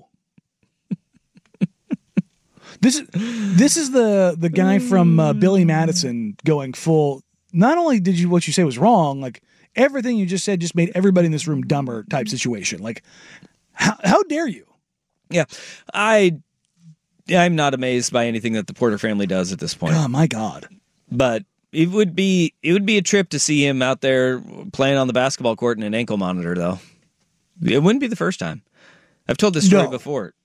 This is the guy from Billy Madison going full. Not only did what you say was wrong, everything you just said just made everybody in this room dumber type situation. How dare you? Yeah, I'm not amazed by anything that the Porter family does at this point. Oh my God! But it would be a trip to see him out there playing on the basketball court in an ankle monitor, though. It wouldn't be the first time. I've told this story before.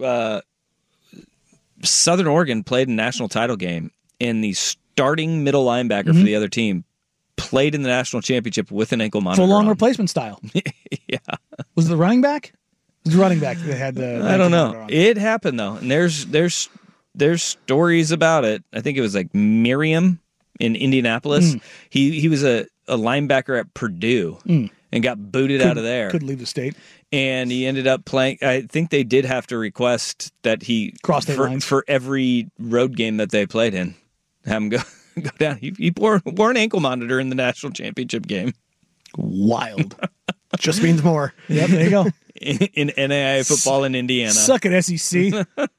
Southern Oregon played a national title game, and the starting middle linebacker for the other team played in the national championship with an ankle monitor. Full long replacement style. Yeah. Was it the running back? It was the running back that had the. I don't know. It happened though, and there's stories about it. I think it was Miriam in Indianapolis. He was a linebacker at Purdue and got booted out of there. Couldn't leave the state. And he ended up playing. I think they did have to request that he cross state lines for every road game that they played in. Have him go down. He wore an ankle monitor in the national championship game. Wild. Just means more. Yep, there you go. In NAIA football in Indiana. Suck it, SEC.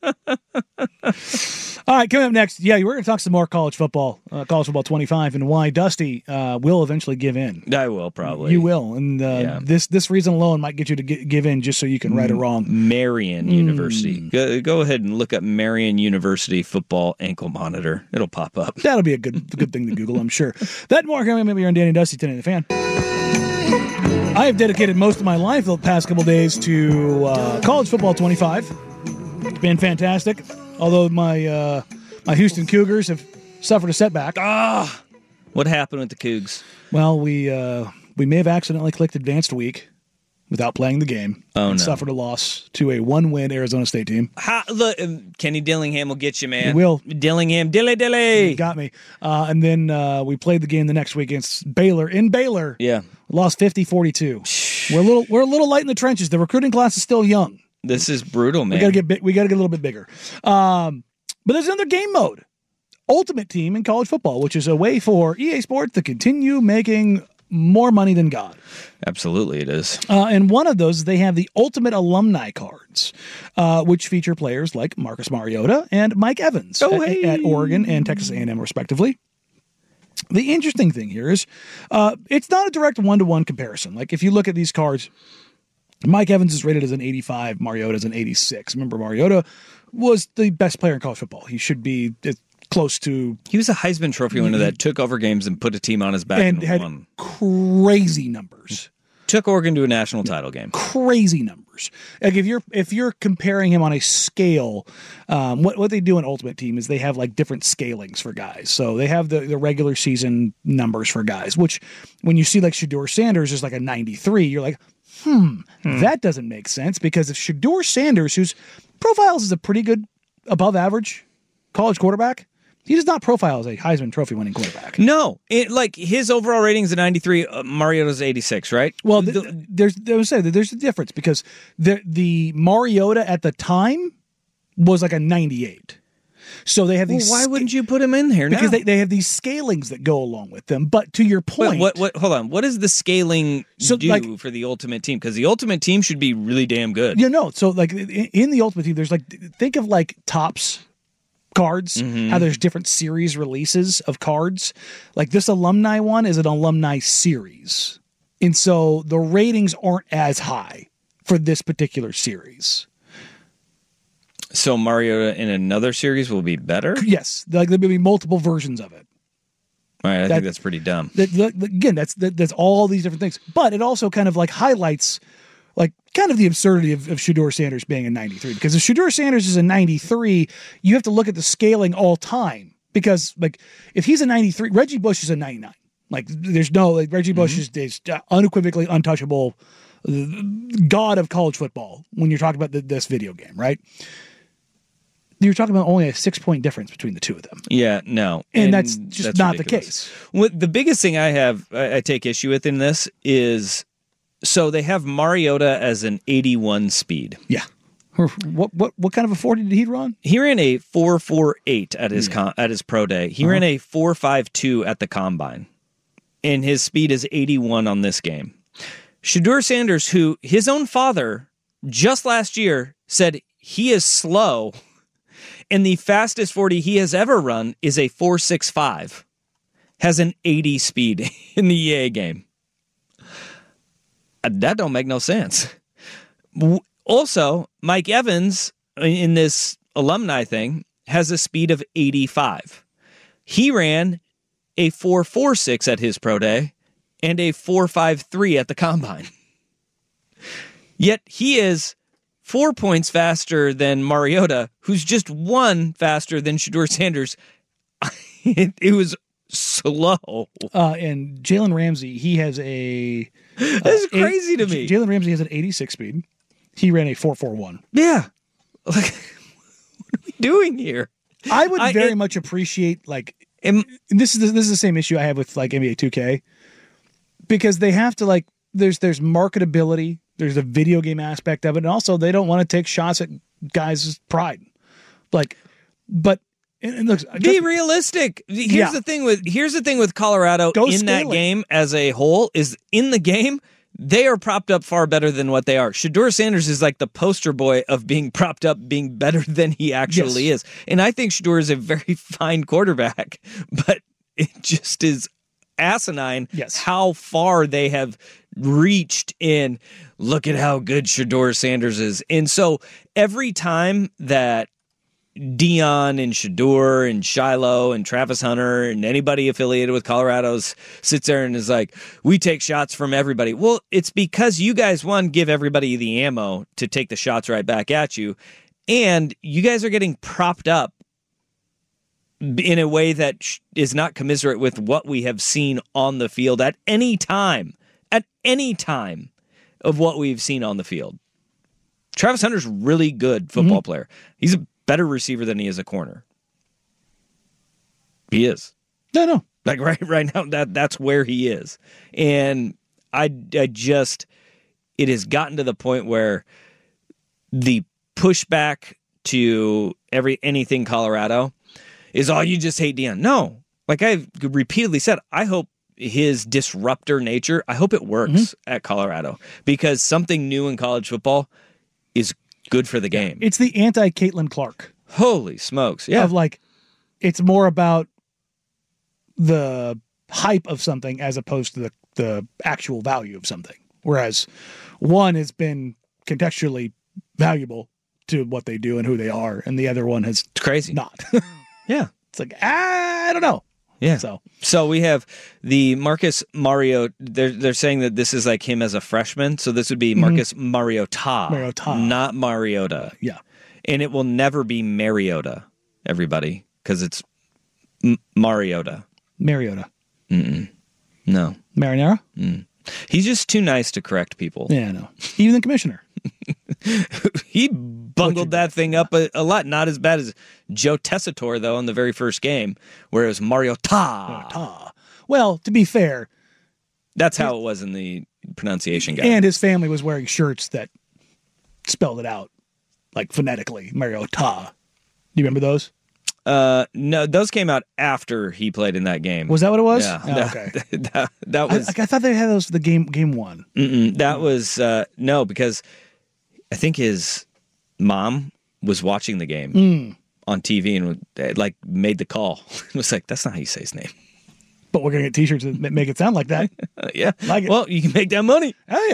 All right, coming up next, we're going to talk some more college football 25, and why Dusty will eventually give in. I will, probably. You will, and this reason alone might get you to give in just so you can right or wrong. Marian University. Go ahead and look up Marian University football ankle monitor. It'll pop up. That'll be a good thing to Google, I'm sure. That more coming up here on Danny and Dusty, Today the Fan. I have dedicated most of my life the past couple days to college football 25. It's been fantastic. Although my Houston Cougars have suffered a setback. What happened with the Cougs? Well, we may have accidentally clicked Advanced Week without playing the game. Oh, no. Suffered a loss to a 1-win Arizona State team. Look, Kenny Dillingham will get you, man. He will. Dillingham, dilly. Got me. And then we played the game the next week against Baylor in Baylor. Yeah. Lost 50-42. We're a little light in the trenches. The recruiting class is still young. This is brutal, man. We got to get a little bit bigger. But there's another game mode, Ultimate Team in college football, which is a way for EA Sports to continue making more money than God. Absolutely, it is. And one of those, they have the Ultimate Alumni Cards, which feature players like Marcus Mariota and Mike Evans at Oregon and Texas A&M, respectively. The interesting thing here is it's not a direct one-to-one comparison. If you look at these cards, Mike Evans is rated as an 85, Mariota as an 86. Remember, Mariota was the best player in college football. He should be close to... He was a Heisman Trophy winner that took over games and put a team on his back and had won. Crazy numbers. Took Oregon to a national title game. Crazy numbers. If you're comparing him on a scale, what they do in Ultimate Team is they have different scalings for guys. So they have the regular season numbers for guys, which when you see Shedeur Sanders is a 93, you're like, that doesn't make sense, because if Shedeur Sanders, whose profiles is a pretty good above average college quarterback, he does not profile as a Heisman Trophy winning quarterback. No, his overall rating is a 93, Mariota's 86, right? Well, there's a difference, because the Mariota at the time was a 98. So they have these. Why wouldn't you put him in here now? Because they have these scalings that go along with them. But to your point, what? Hold on. What does the scaling do for the Ultimate Team? Because the Ultimate Team should be really damn good. So in the Ultimate Team, there's think of Topps cards, how there's different series releases of cards. This alumni one is an alumni series, and so the ratings aren't as high for this particular series. So Mariota in another series will be better? Yes. There will be multiple versions of it. All right, I think that's pretty dumb. Again, that's all these different things. But it also kind of like highlights like kind of the absurdity of Shedeur Sanders being a 93. Because if Shedeur Sanders is a 93, you have to look at the scaling all time. Because like if he's a 93, Reggie Bush is a 99. Like there's no like Reggie Bush is unequivocally untouchable, god of college football when you're talking about this video game, right? You're talking about only a 6-point difference between the two of them. Yeah, no. And that's just not ridiculous. The case. The biggest thing I take issue with in this is, so they have Mariota as an 81 speed. Yeah. What kind of a 40 did he run? He ran a 4.48 at his pro day. He ran a 4.52 at the combine. And his speed is 81 on this game. Shedeur Sanders, who his own father just last year said he is slow, and the fastest 40 he has ever run is a 4.65, has an 80 speed in the EA game. That don't make no sense. Also, Mike Evans in this alumni thing has a speed of 85. He ran a 4.46 at his pro day and a 4.53 at the combine. Yet he is 4 points faster than Mariota, who's just 1 faster than Shedeur Sanders. It was slow. And Jalen Ramsey, he has a... That's crazy to me. Jalen Ramsey has an 86 speed. He ran a 4.41. Yeah. Like, what are we doing here? I would very much appreciate, like... this is the same issue I have with, like, NBA 2K. Because they have to, like... There's marketability. There's a video game aspect of it, and also they don't want to take shots at guys' pride. Like, but and look, be realistic. Here's the thing with Colorado in that game as a whole is in the game they are propped up far better than what they are. Shedeur Sanders is like the poster boy of being propped up, being better than he actually is, and I think Shedeur is a very fine quarterback, but it just is asinine how far they have reached in look at how good Shedeur Sanders is. And so every time that Dion and Shedeur and Shiloh and Travis Hunter and anybody affiliated with Colorado's sits there and is like, we take shots from everybody. Well, it's because you guys, one, give everybody the ammo to take the shots right back at you, and you guys are getting propped up in a way that is not commiserate with what we have seen on the field at any time of what we've seen on the field. Travis Hunter's a really good football player. He's a better receiver than he is a corner. He is. No. Like right now, that's where he is. And I just, it has gotten to the point where the pushback to anything Colorado is, oh, you just hate Dion. No. Like I've repeatedly said, I hope his disruptor nature, I hope it works at Colorado, because something new in college football is good for the game. It's the anti-Caitlin Clark. Holy smokes. Yeah. Of like, it's more about the hype of something as opposed to the actual value of something. Whereas one has been contextually valuable to what they do and who they are, and the other one has not. Yeah. It's like, I don't know. Yeah. So we have the Marcus Mariota. They're saying that this is like him as a freshman. So this would be Marcus Mariota, not Mariota. Yeah. And it will never be Mariota, everybody, because it's Mariota. Mariota. No. Marinara? He's just too nice to correct people. Yeah, I know. Even the commissioner. He bungled that thing up a lot. Not as bad as Joe Tessitore, though, in the very first game, where it was Mariota. Well, to be fair, that's how it was in the pronunciation guide. And his family was wearing shirts that spelled it out, like phonetically, Mariota. Do you remember those? No, those came out after he played in that game. Was that what it was? Yeah. Oh, okay. That was. I thought they had those for the game one. That was no, because I think his mom was watching the game on TV and like made the call. It was like, that's not how you say his name. But we're gonna get T-shirts that make it sound like that. Yeah, like it. Well, you can make that money. Oh yeah.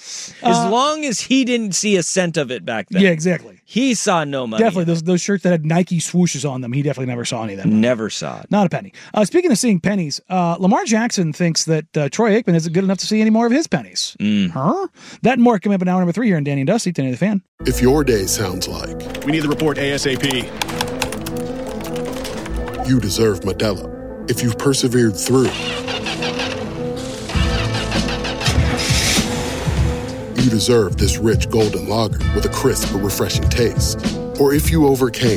As long as he didn't see a cent of it back then. Yeah, exactly. He saw no money. Definitely. Those shirts that had Nike swooshes on them, he definitely never saw any of them. Never saw it. Not a penny. Speaking of seeing pennies, Lamar Jackson thinks that Troy Aikman isn't good enough to see any more of his pennies. Huh? That and more coming up in hour number 3 here in Danny and Dusty, Danny the Fan. If your day sounds like we need the report ASAP, you deserve Modelo. If you've persevered through, you deserve this rich golden lager with a crisp but refreshing taste. Or if you overcame,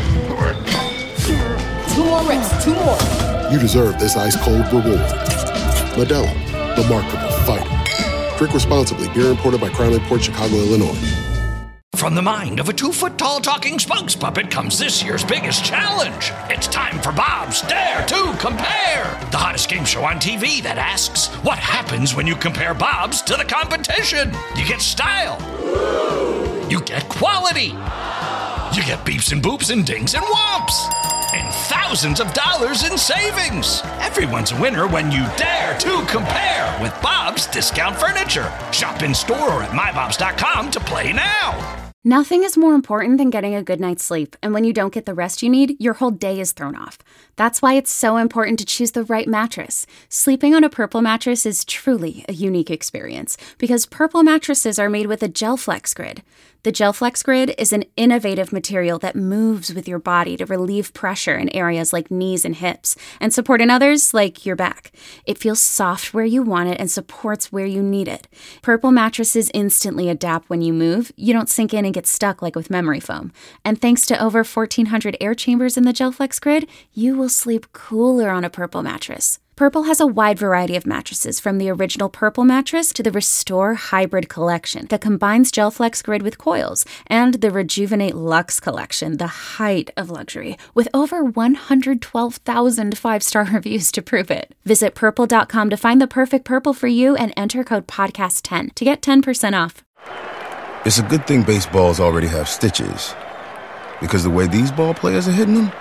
2 more reps, 2 more. you deserve this ice cold reward. Modelo, the Markable Fighter. Drink responsibly. Beer imported by Crown Port Chicago, Illinois. From the mind of a 2-foot-tall talking spokes puppet comes this year's biggest challenge. It's time for Bob's Dare to Compare, the hottest game show on TV that asks, what happens when you compare Bob's to the competition? You get style. You get quality. You get beeps and boops and dings and whomps. And thousands of dollars in savings. Everyone's a winner when you dare to compare with Bob's Discount Furniture. Shop in store or at mybobs.com to play now. Nothing is more important than getting a good night's sleep, and when you don't get the rest you need, your whole day is thrown off. That's why it's so important to choose the right mattress. Sleeping on a Purple mattress is truly a unique experience, because Purple mattresses are made with a GelFlex Grid. The GelFlex Grid is an innovative material that moves with your body to relieve pressure in areas like knees and hips, and support in others like your back. It feels soft where you want it and supports where you need it. Purple mattresses instantly adapt when you move. You don't sink in and get stuck like with memory foam. And thanks to over 1,400 air chambers in the GelFlex Grid, you will sleep cooler on a Purple mattress. Purple has a wide variety of mattresses, from the original Purple mattress to the Restore Hybrid collection that combines GelFlex Grid with coils, and the Rejuvenate Luxe collection, the height of luxury, with over 112,000 5-star reviews to prove it. Visit Purple.com to find the perfect Purple for you and enter code PODCAST10 to get 10% off. It's a good thing baseballs already have stitches, because the way these ball players are hitting them,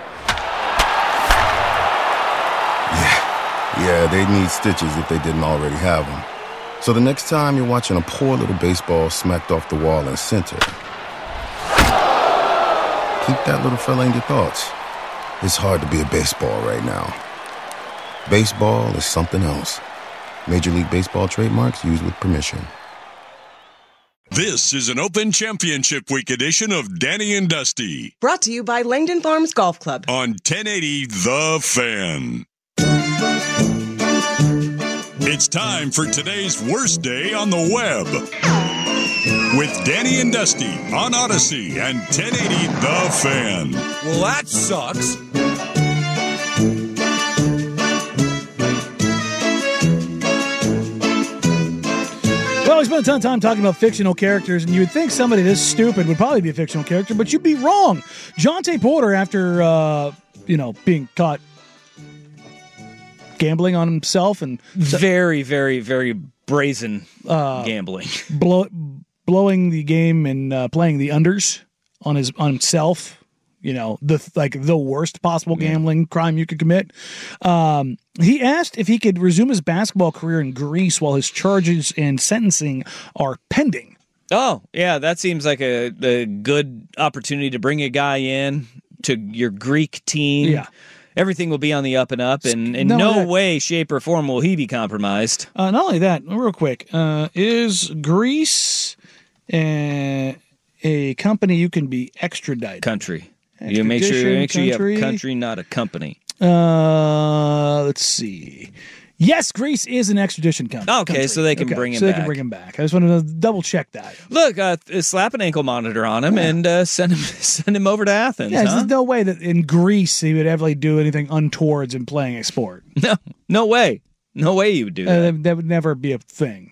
yeah, they'd need stitches if they didn't already have them. So the next time you're watching a poor little baseball smacked off the wall in center, keep that little fella in your thoughts. It's hard to be a baseball right now. Baseball is something else. Major League Baseball trademarks used with permission. This is an Open Championship Week edition of Danny and Dusty. Brought to you by Langdon Farms Golf Club. On 1080 The Fan. It's time for today's worst day on the web. With Danny and Dusty on Odyssey and 1080 The Fan. Well, that sucks. Well, we spent a ton of time talking about fictional characters, and you would think somebody this stupid would probably be a fictional character, but you'd be wrong. Jonte Porter, after being caught gambling on himself and very, very, very brazen gambling, blowing the game and playing the unders on himself. The worst possible gambling crime you could commit. He asked if he could resume his basketball career in Greece while his charges and sentencing are pending. Oh, yeah, that seems like a good opportunity to bring a guy in to your Greek team. Yeah. Everything will be on the up and up, and in no way, shape, or form will he be compromised. Not only that, real quick, is Greece a company you can be extradited? Country. You make sure you have a country, not a company. Let's see. Yes, Greece is an extradition country. Okay, so they can bring him back. They can bring him back. I just wanted to double check that. Look, slap an ankle monitor on him and send him over to Athens. Yeah, there's no way that in Greece he would ever do anything untowards in playing a sport. No way. No way he would do that. That would never be a thing.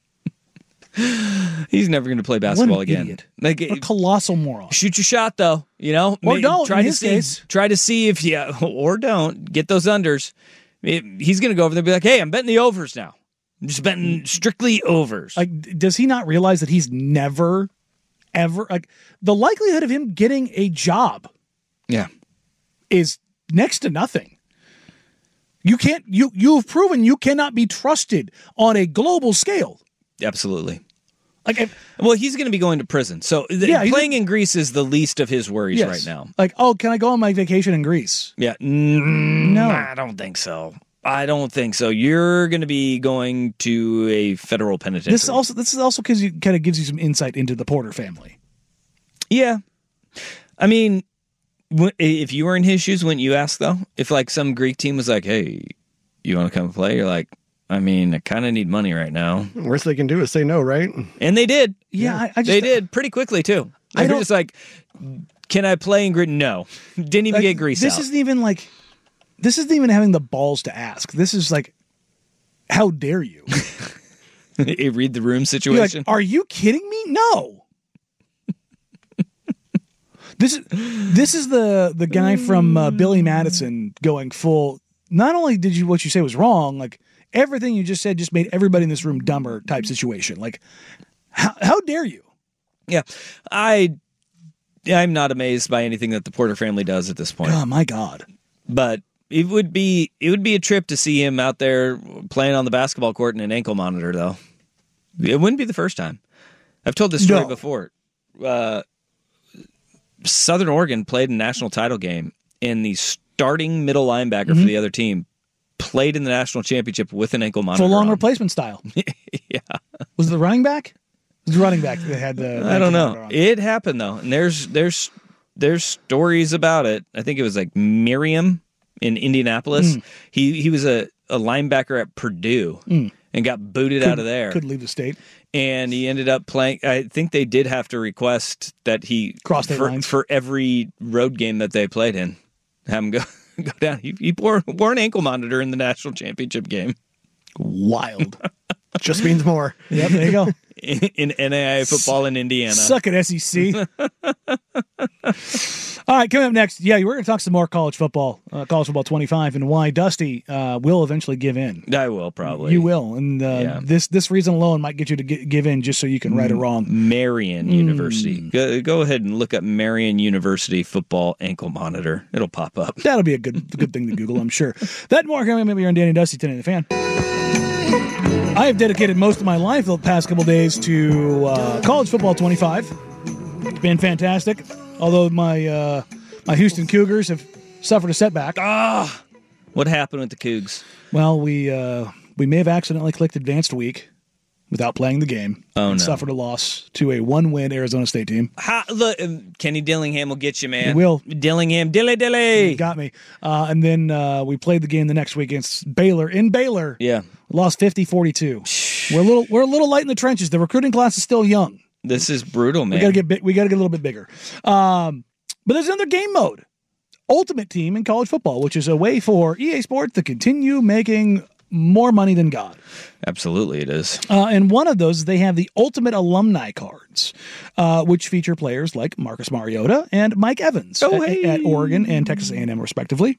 He's never going to play basketball again. Idiot. What a colossal moron. Shoot your shot, though. Or don't. In his case, try to see if or don't get those unders. He's going to go over there and be like, "Hey, I'm betting the overs now. I'm just betting strictly overs." Does he not realize that he's never, ever the likelihood of him getting a job? Yeah, is next to nothing. You can't. You've proven you cannot be trusted on a global scale. Absolutely. Well, he's going to be going to prison. So playing in Greece is the least of his worries right now. Like, oh, can I go on my vacation in Greece? Yeah. No. I don't think so. You're going to be going to a federal penitentiary. This is also because you kind of gives you some insight into the Porter family. Yeah. I mean, if you were in his shoes, wouldn't you ask, though? If, like, some Greek team was like, hey, you want to come play? You're like, I mean, I kind of need money right now. Worst they can do is say no, right? And they did. Yeah, they did pretty quickly, too. They're just like, can I play in Greece? No. Didn't even get Greece This out. isn't even having the balls to ask. This is like, how dare you? A read the room situation. Like, are you kidding me? No. This is the guy from Billy Madison going full. Not only did what you say was wrong, like everything you just said just made everybody in this room dumber type situation. Like, how dare you? Yeah, I'm not amazed by anything that the Porter family does at this point. Oh my God! But it would be a trip to see him out there playing on the basketball court in an ankle monitor, though. It wouldn't be the first time. I've told this story before. Southern Oregon played a national title game, and the starting middle linebacker for the other team played in the national championship with an ankle monitor. Full-on replacement style. Yeah. Was it the running back? It was the running back that had the... I don't know. It happened, though, and there's stories about it. I think it was like Miriam in Indianapolis. He was a linebacker at Purdue and got booted out of there. Couldn't leave the state. And he ended up playing. I think they did have to request that he cross state lines for every road game that they played in. Have him go down. He wore an ankle monitor in the national championship game. Wild. Just means more. Yep, there you go. In NAIA football in Indiana. Suck it, SEC. All right, coming up next, we're going to talk some more college football 25, and why Dusty will eventually give in. I will, probably. You will, and this reason alone might get you to give in just so you can right or wrong. Marian University. Go ahead and look up Marian University football ankle monitor. It'll pop up. That'll be a good thing to Google, I'm sure. That more coming up here on Danny and Dusty, 1080 The Fan. I have dedicated most of my life the past couple days to college football 25. It's been fantastic. Although my Houston Cougars have suffered a setback. What happened with the Cougs? Well, we may have accidentally clicked advanced week without playing the game. Oh, no. Suffered a loss to a 1-win Arizona State team. Look, Kenny Dillingham will get you, man. He will. Dillingham, dilly. Got me. And then we played the game the next week against Baylor in Baylor. Yeah. Lost 50-42. We're a little light in the trenches. The recruiting class is still young. This is brutal, man. We got to get a little bit bigger. But there's another game mode, Ultimate Team in college football, which is a way for EA Sports to continue making more money than God. Absolutely, it is. And one of those, they have the Ultimate Alumni Cards, which feature players like Marcus Mariota and Mike Evans at Oregon and Texas A&M, respectively.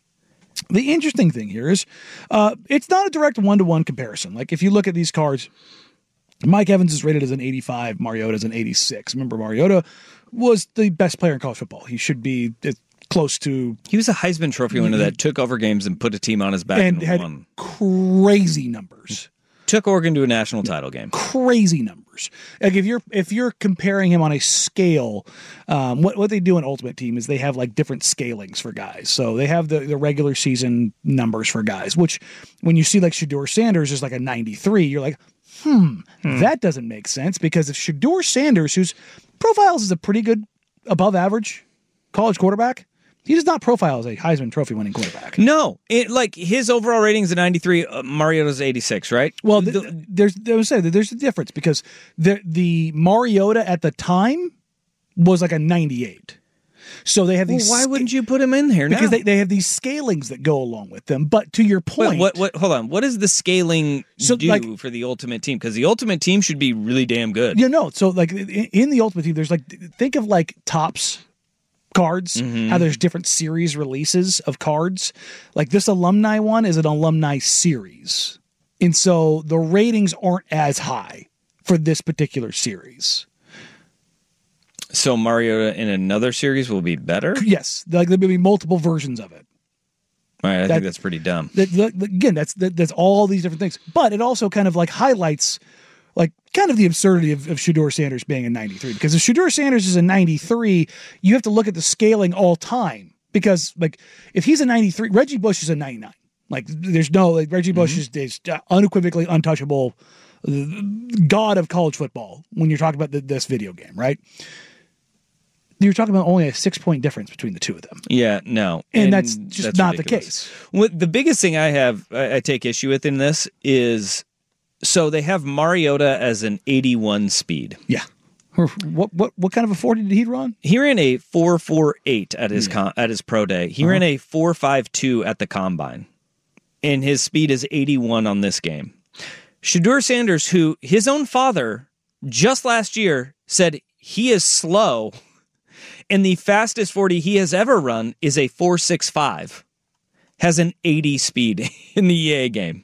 The interesting thing here is it's not a direct one-to-one comparison. Like, if you look at these cards, Mike Evans is rated as an 85, Mariota is an 86. Remember, Mariota was the best player in college football. He should be close to... He was a Heisman Trophy winner that took over games and put a team on his back and had won. Crazy numbers. Took Oregon to a national title game. Crazy numbers. Like, if you're comparing him on a scale, what they do in Ultimate Team is they have like different scalings for guys. So they have the regular season numbers for guys, which when you see like Shedeur Sanders is like a 93, you're like, that doesn't make sense, because if Shedeur Sanders, whose profiles is a pretty good above average college quarterback, he does not profile as a Heisman Trophy winning quarterback. No, his overall rating is a 93, Mariota's 86, right? Well, there's a difference, because the Mariota at the time was like a 98. So they have these. Why wouldn't you put him in here now? Because they have these scalings that go along with them. But to your point, what? Hold on. What does the scaling do for the Ultimate Team? Because the Ultimate Team should be really damn good. So like in the Ultimate Team, there's think of like Topps cards, how there's different series releases of cards. Like this alumni one is an alumni series, and so the ratings aren't as high for this particular series. So Mariota in another series will be better? Yes. Like there will be multiple versions of it. All right, I think that's pretty dumb. Again, that's all these different things. But it also kind of like highlights like kind of the absurdity of Shedeur Sanders being a 93. Because if Shedeur Sanders is a 93, you have to look at the scaling all time. Because like if he's a 93, Reggie Bush is a 99. Like there's no like Reggie Bush is unequivocally untouchable, god of college football when you're talking about this video game, right? You're talking about only a 6-point difference between the two of them. Yeah, no. And that's just not ridiculous. The case. The biggest thing I take issue with in this is, so they have Mariota as an 81 speed. Yeah. What kind of a 40 did he run? He ran a 4.48 at his pro day. He ran a 4.52 at the combine. And his speed is 81 on this game. Shedeur Sanders, who his own father just last year said he is slow, and the fastest 40 he has ever run is a 4.65, has an 80 speed in the EA game.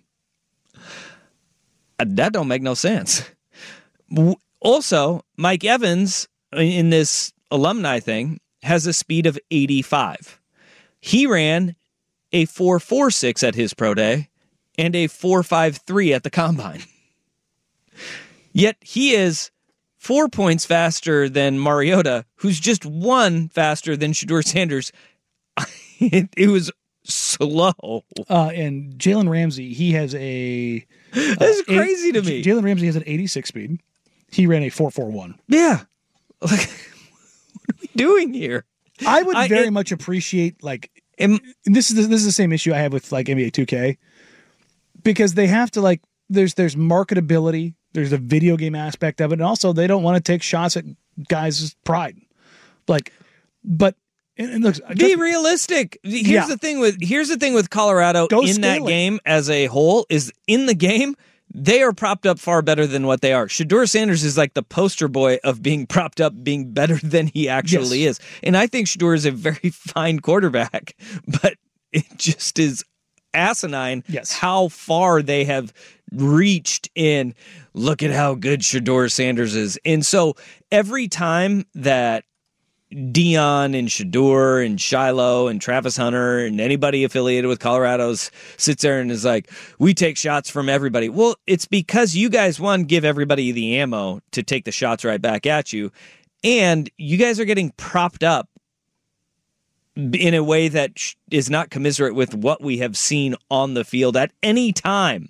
That don't make no sense. Also, Mike Evans in this alumni thing has a speed of 85. He ran a 4.46 at his pro day and a 4.53 at the combine. Yet he is 4 points faster than Mariota, who's just 1 faster than Shedeur Sanders. It was slow. And Jalen Ramsey, he has a... That's crazy to me. Jalen Ramsey has an 86 speed. He ran a 4.41. Yeah. Like, what are we doing here? I would very much appreciate, like... this is the same issue I have with like NBA 2K, because they have to like there's marketability, there's a video game aspect of it, and also they don't want to take shots at guys' pride. Like, but and look, be realistic. Here's the thing with Colorado in that game as a whole is in the game. They are propped up far better than what they are. Shedeur Sanders is like the poster boy of being propped up, being better than he actually is. And I think Shedeur is a very fine quarterback, but it just is asinine how far they have reached in, look at how good Shedeur Sanders is. And so every time that Dion and Shedeur and Shiloh and Travis Hunter and anybody affiliated with Colorado's sits there and is like, we take shots from everybody. Well, it's because you guys, one, give everybody the ammo to take the shots right back at you, and you guys are getting propped up in a way that is not commiserate with what we have seen on the field at any time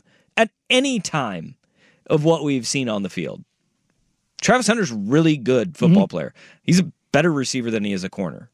of what we've seen on the field. Travis Hunter's a really good football player. He's a better receiver than he is a corner.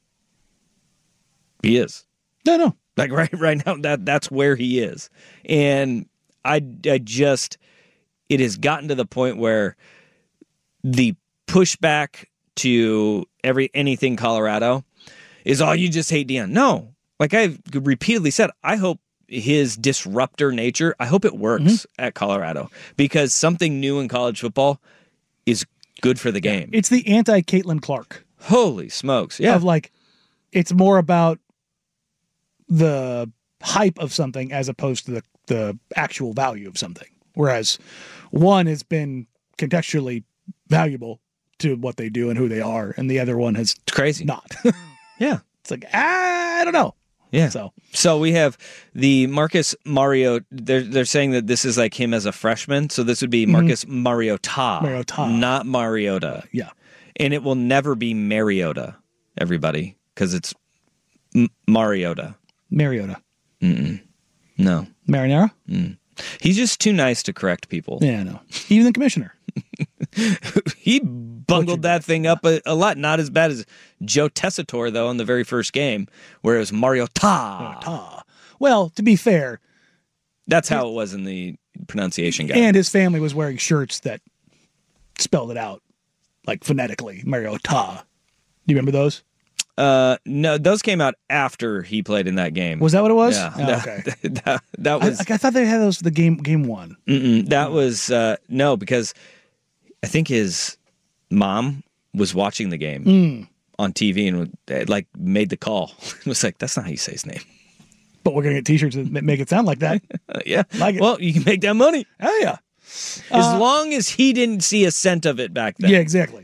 He is. No. Like right now, that's where he is. And I just, it has gotten to the point where the pushback to anything Colorado is, oh, you just hate Dion. No. Like I've repeatedly said, I hope his disruptor nature, I hope it works at Colorado, because something new in college football is good for the game. It's the anti-Caitlin Clark. Holy smokes. Yeah. Of like, it's more about the hype of something as opposed to the actual value of something. Whereas one has been contextually valuable to what they do and who they are, and the other one has not. Yeah. It's like, I don't know. Yeah. So we have the Marcus Mariota. They're saying that this is like him as a freshman. So this would be Marcus Mariota, not Mariota. Yeah. And it will never be Mariota, everybody, because it's Mariota. Mm-mm. No. Marinara? He's just too nice to correct people. Yeah, I know. Even the commissioner. He bungled that thing up a lot. Not as bad as Joe Tessitore, though, in the very first game, where it was Mariota. Well, to be fair, that's how it was in the pronunciation guide. And his family was wearing shirts that spelled it out, like phonetically, Mariota. Do you remember those? No, those came out after he played in that game. Was that what it was? Yeah. Oh, okay. That was. I thought they had those for the game one. That was no, because I think his mom was watching the game on TV and like made the call. It was like, that's not how you say his name. But we're gonna get T-shirts that make it sound like that. Yeah, like it. Well, you can make that money. Oh yeah, as long as he didn't see a cent of it back then. Yeah, exactly.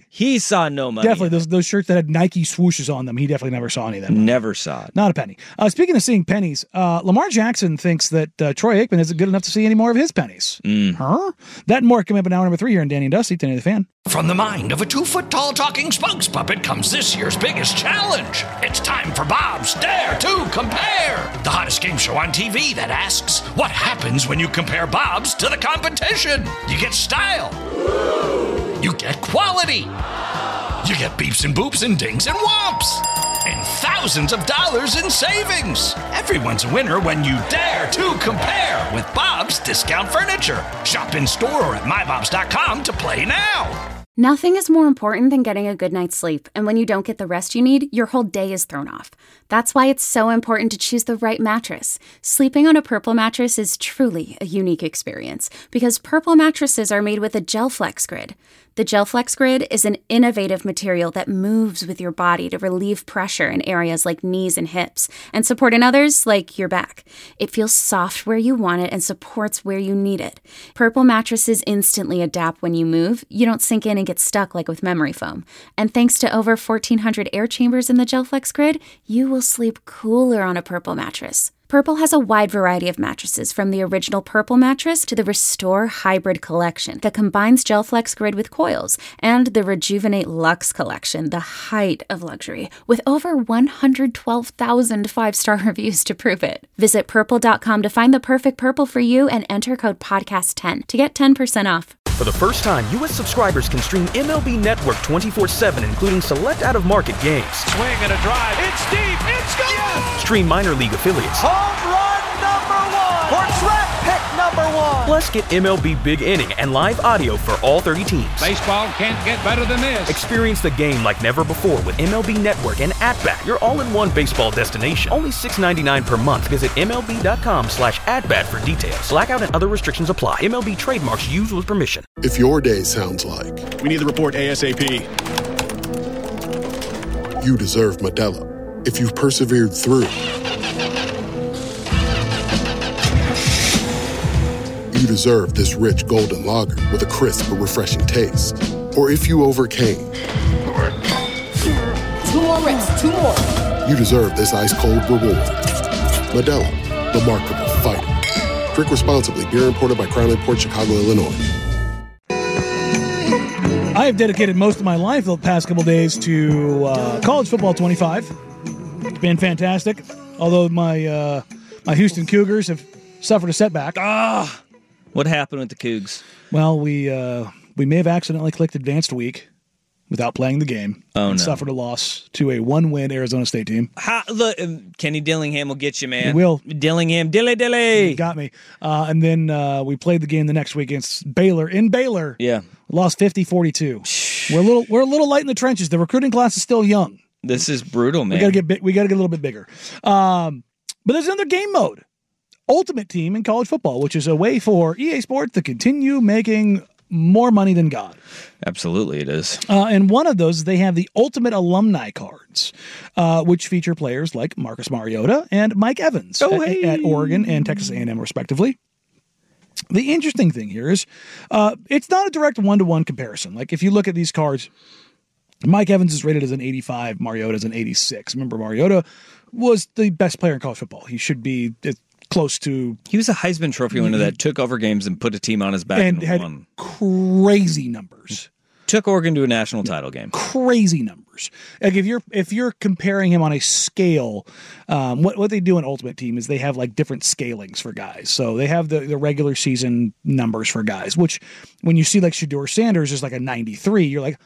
He saw no money. Definitely those shirts that had Nike swooshes on them. He definitely never saw any of them. Never saw it. Not a penny. Speaking of seeing pennies, Lamar Jackson thinks that Troy Aikman isn't good enough to see any more of his pennies. Huh? That and more coming up in hour number 3 here in Danny and Dusty, Danny the Fan. From the mind of a 2-foot-tall talking spokes puppet comes this year's biggest challenge. It's time for Bob's Dare to Compare, the hottest game show on TV that asks, what happens when you compare Bob's to the competition? You get style. You get quality. You get beeps and boops and dings and whomps. And thousands of dollars in savings. Everyone's a winner when you dare to compare with Bob's Discount Furniture. Shop in store or at mybobs.com to play now. Nothing is more important than getting a good night's sleep, and when you don't get the rest you need, your whole day is thrown off. That's why it's so important to choose the right mattress. Sleeping on a Purple mattress is truly a unique experience, because Purple mattresses are made with a GelFlex Grid. The GelFlex Grid is an innovative material that moves with your body to relieve pressure in areas like knees and hips, and support in others like your back. It feels soft where you want it and supports where you need it. Purple mattresses instantly adapt when you move. You don't sink in and get stuck like with memory foam. And thanks to over 1,400 air chambers in the GelFlex Grid, you will sleep cooler on a Purple mattress. Purple has a wide variety of mattresses, from the original Purple mattress to the Restore Hybrid collection that combines GelFlex Grid with coils, and the Rejuvenate Luxe collection, the height of luxury, with over 112,000 5-star reviews to prove it. Visit purple.com to find the perfect Purple for you and enter code podcast10 to get 10% off. For the first time, U.S. subscribers can stream MLB Network 24/7, including select out-of-market games. Swing and a drive. It's deep. It's gone. Yes! Stream minor league affiliates. Home run number 1. Or draft pick number 1. Plus, get MLB Big Inning and live audio for all 30 teams. Baseball can't get better than this. Experience the game like never before with MLB Network and At-Bat, your all-in-one baseball destination. Only $6.99 per month. Visit MLB.com/AtBat for details. Blackout and other restrictions apply. MLB trademarks used with permission. If your day sounds like... We need the report ASAP. You deserve Modelo. If you've persevered through... You deserve this rich golden lager with a crisp but refreshing taste. Or if you overcame... 2 more reps, 2 more. You deserve this ice-cold reward. Modelo, the Markable Fighter. Drink responsibly. Beer imported by Crown Imports, Chicago, Illinois. I have dedicated most of my life the past couple days to college football 25. It's been fantastic. Although my Houston Cougars have suffered a setback. What happened with the Cougs? Well, we may have accidentally clicked Advanced Week without playing the game. Oh, and no. Suffered a loss to a 1-win Arizona State team. Look, Kenny Dillingham will get you, man. He will. Dillingham, dilly. Got me. And then we played the game the next week against Baylor in Baylor. Yeah. Lost 50-42. We're a little light in the trenches. The recruiting class is still young. This is brutal, man. We got to get a little bit bigger. But there's another game mode, Ultimate Team in college football, which is a way for EA Sports to continue making more money than God. Absolutely, it is. And one of those, they have the Ultimate Alumni Cards, which feature players like Marcus Mariota and Mike Evans at Oregon and Texas A&M, respectively. The interesting thing here is it's not a direct one-to-one comparison. Like, if you look at these cards, Mike Evans is rated as an 85, Mariota is an 86. Remember, Mariota was the best player in college football. He should be close to... He was a Heisman Trophy winner that took over games and put a team on his back and had won. Crazy numbers. Took Oregon to a national title game. Crazy numbers. Like, if you're comparing him on a scale, what they do in Ultimate Team is they have like different scalings for guys. So they have the regular season numbers for guys, which when you see like Shedeur Sanders is like a 93, you're like,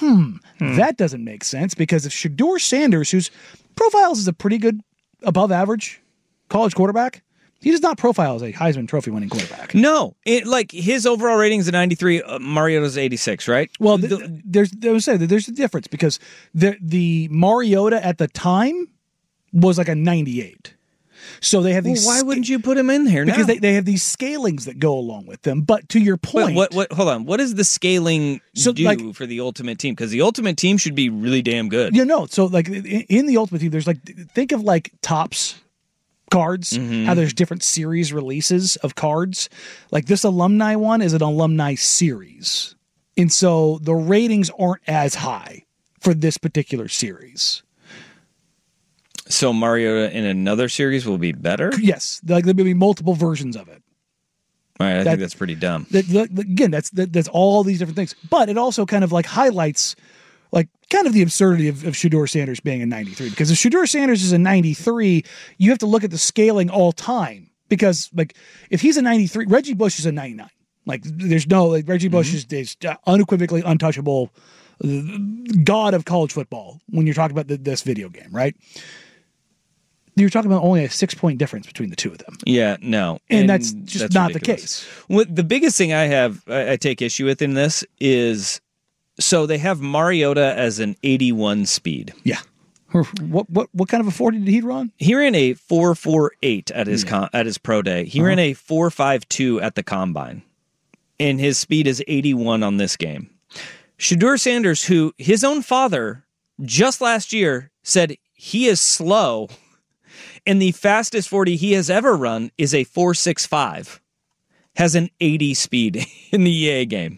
that doesn't make sense, because if Shedeur Sanders, whose profiles is a pretty good above average college quarterback, he does not profile as a Heisman Trophy winning quarterback. No, his overall rating is a 93. Mariota's 86, right? Well, there's a difference, because the Mariota at the time was like a 98. So they have these. Why wouldn't you put him in here? Because they have these scalings that go along with them. But to your point, what? Hold on. What does the scaling do for the Ultimate Team? Because the Ultimate Team should be really damn good. So like in the Ultimate Team, there's like, think of like Topps cards, how there's different series releases of cards. Like this alumni one is an alumni series. And so the ratings aren't as high for this particular series. So Mariota in another series will be better? Yes. Like there'll be multiple versions of it. All right, I think that's pretty dumb. Again, that's all these different things. But it also kind of like highlights like kind of the absurdity of Shedeur Sanders being a 93. Because if Shedeur Sanders is a 93, you have to look at the scaling all time. Because like if he's a 93, Reggie Bush is a 99. Like there's no like Reggie Bush is unequivocally untouchable, god of college football when you're talking about this video game, right? You're talking about only a 6-point difference between the two of them. Yeah, no. And that's just not ridiculous. The case. The biggest thing I take issue with in this is, so they have Mariota as an 81 speed. Yeah. What kind of a 40 did he run? He ran a 4.48 at his pro day. He ran a 4.52 at the combine. And his speed is 81 on this game. Shedeur Sanders, who his own father just last year said he is slow, and the fastest 40 he has ever run is a 4.65, has an 80 speed in the EA game.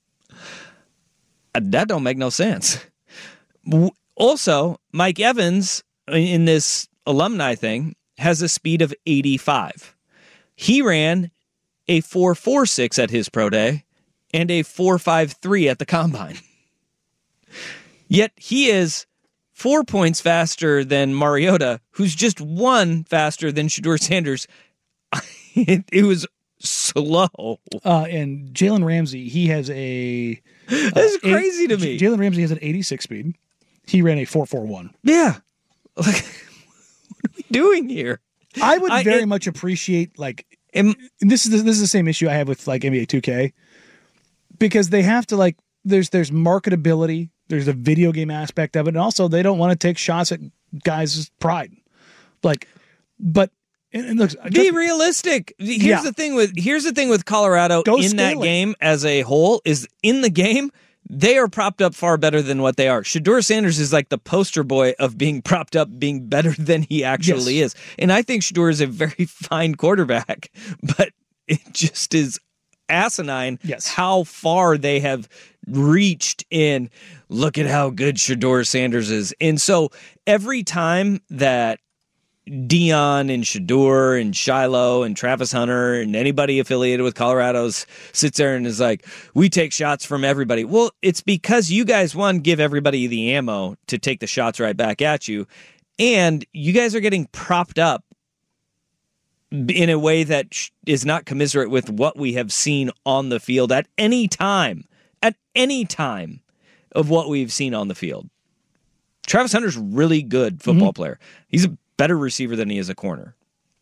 That don't make no sense. Also, Mike Evans in this alumni thing has a speed of 85. He ran a 4.46 at his pro day and a 4.53 at the combine. Yet he is 4 points faster than Mariota, who's just 1 faster than Shedeur Sanders. It was slow. And Jalen Ramsey, he has a... That's crazy to me. Jalen Ramsey has an 86 speed. He ran a 4.41. Yeah. Like, what are we doing here? I would very much appreciate, like... this is the same issue I have with like NBA 2K, because they have to like there's marketability, there's a video game aspect of it, and also they don't want to take shots at guys' pride. Like, but and look, be realistic. Here's the thing with Colorado in that game as a whole is in the game. They are propped up far better than what they are. Shedeur Sanders is like the poster boy of being propped up, being better than he actually is. And I think Shedeur is a very fine quarterback, but it just is asinine how far they have reached in, look at how good Shedeur Sanders is. And so every time that Dion and Shedeur and Shiloh and Travis Hunter and anybody affiliated with Colorado's sits there and is like, we take shots from everybody. Well, it's because you guys, one, give everybody the ammo to take the shots right back at you, and you guys are getting propped up in a way that is not commiserate with what we have seen on the field at any time of what we've seen on the field. Travis Hunter's a really good football player. He's a better receiver than he is a corner.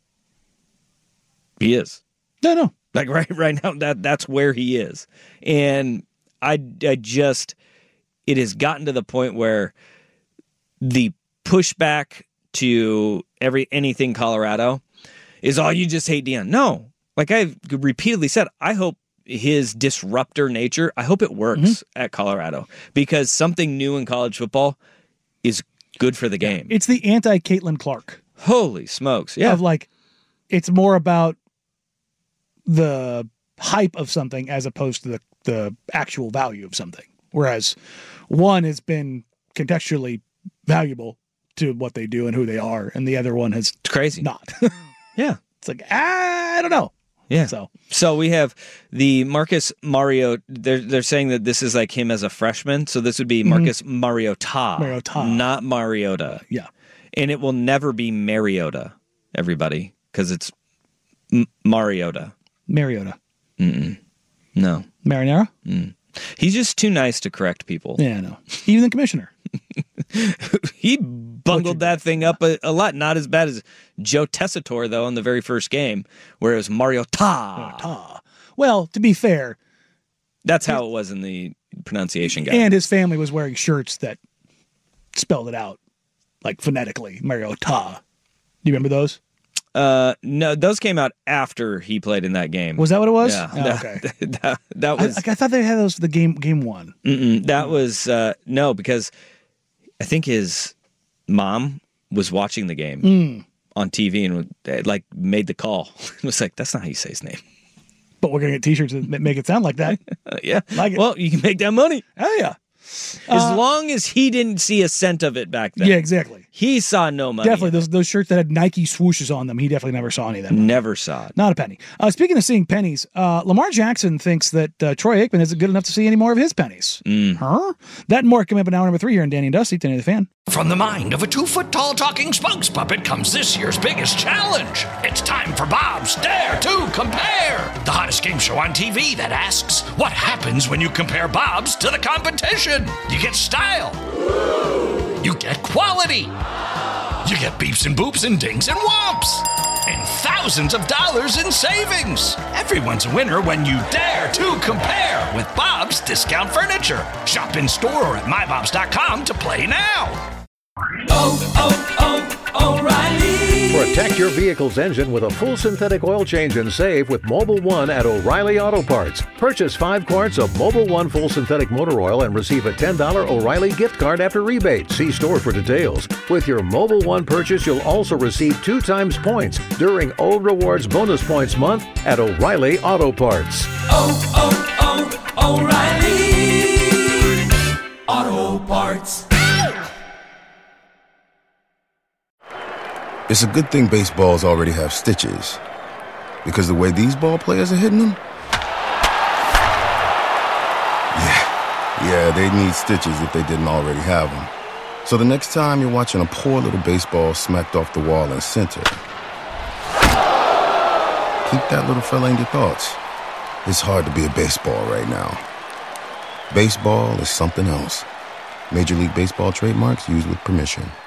He is. No. Like right now, that's where he is. And I just, it has gotten to the point where the pushback to anything Colorado is, oh, you just hate Dion. No. Like I've repeatedly said, I hope his disruptor nature, I hope it works at Colorado, because something new in college football is good for the game. It's the anti-Caitlin Clark. Holy smokes. Yeah. Of like, it's more about the hype of something as opposed to the actual value of something. Whereas one has been contextually valuable to what they do and who they are, and the other one has not. Yeah. It's like, I don't know. Yeah. So we have the Marcus Mariota. They're saying that this is like him as a freshman. So this would be Marcus Mariota, not Mariota. Yeah. And it will never be Mariota, everybody, because it's Mariota. Mariota. No. Marinara? He's just too nice to correct people. Yeah, I know. Even the commissioner. He bungled that thing up a lot. Not as bad as Joe Tessitore, though, in the very first game, where it was Mariota. Well, to be fair, that's how it was in the pronunciation guide. And his family was wearing shirts that spelled it out, like phonetically, Mariota. Do you remember those? No, those came out after he played in that game. Was that what it was? Yeah. Oh, okay. That was. I thought they had those for the game one. That was no, because I think his mom was watching the game on TV and like made the call. It was like, that's not how you say his name. But we're going to get T-shirts that make it sound like that. Yeah. Like it. Well, you can make that money. Oh, yeah. As long as he didn't see a cent of it back then. Yeah, exactly. He saw no money. Definitely. Those shirts that had Nike swooshes on them, he definitely never saw any of them. Never saw it. Not a penny. Speaking of seeing pennies, Lamar Jackson thinks that Troy Aikman isn't good enough to see any more of his pennies. Huh? That and more coming up in hour number 3 here in Danny and Dusty, Danny the Fan. From the mind of a 2-foot-tall talking spokes puppet comes this year's biggest challenge. It's time for Bob's Dare to Compare, the hottest game show on TV that asks, what happens when you compare Bob's to the competition? You get style. You get quality. You get beeps and boops and dings and whomps. And thousands of dollars in savings. Everyone's a winner when you dare to compare with Bob's Discount Furniture. Shop in store or at mybobs.com to play now. O'Reilly. Protect your vehicle's engine with a full synthetic oil change and save with Mobil 1 at O'Reilly Auto Parts. Purchase 5 quarts of Mobil 1 full synthetic motor oil and receive a $10 O'Reilly gift card after rebate. See store for details. With your Mobil 1 purchase, you'll also receive 2 times points during O Rewards Bonus Points Month at O'Reilly Auto Parts. O'Reilly Auto Parts. It's a good thing baseballs already have stitches, because the way these ball players are hitting them, yeah, they'd need stitches if they didn't already have them. So the next time you're watching a poor little baseball smacked off the wall in center, keep that little fella in your thoughts. It's hard to be a baseball right now. Baseball is something else. Major League Baseball trademarks used with permission.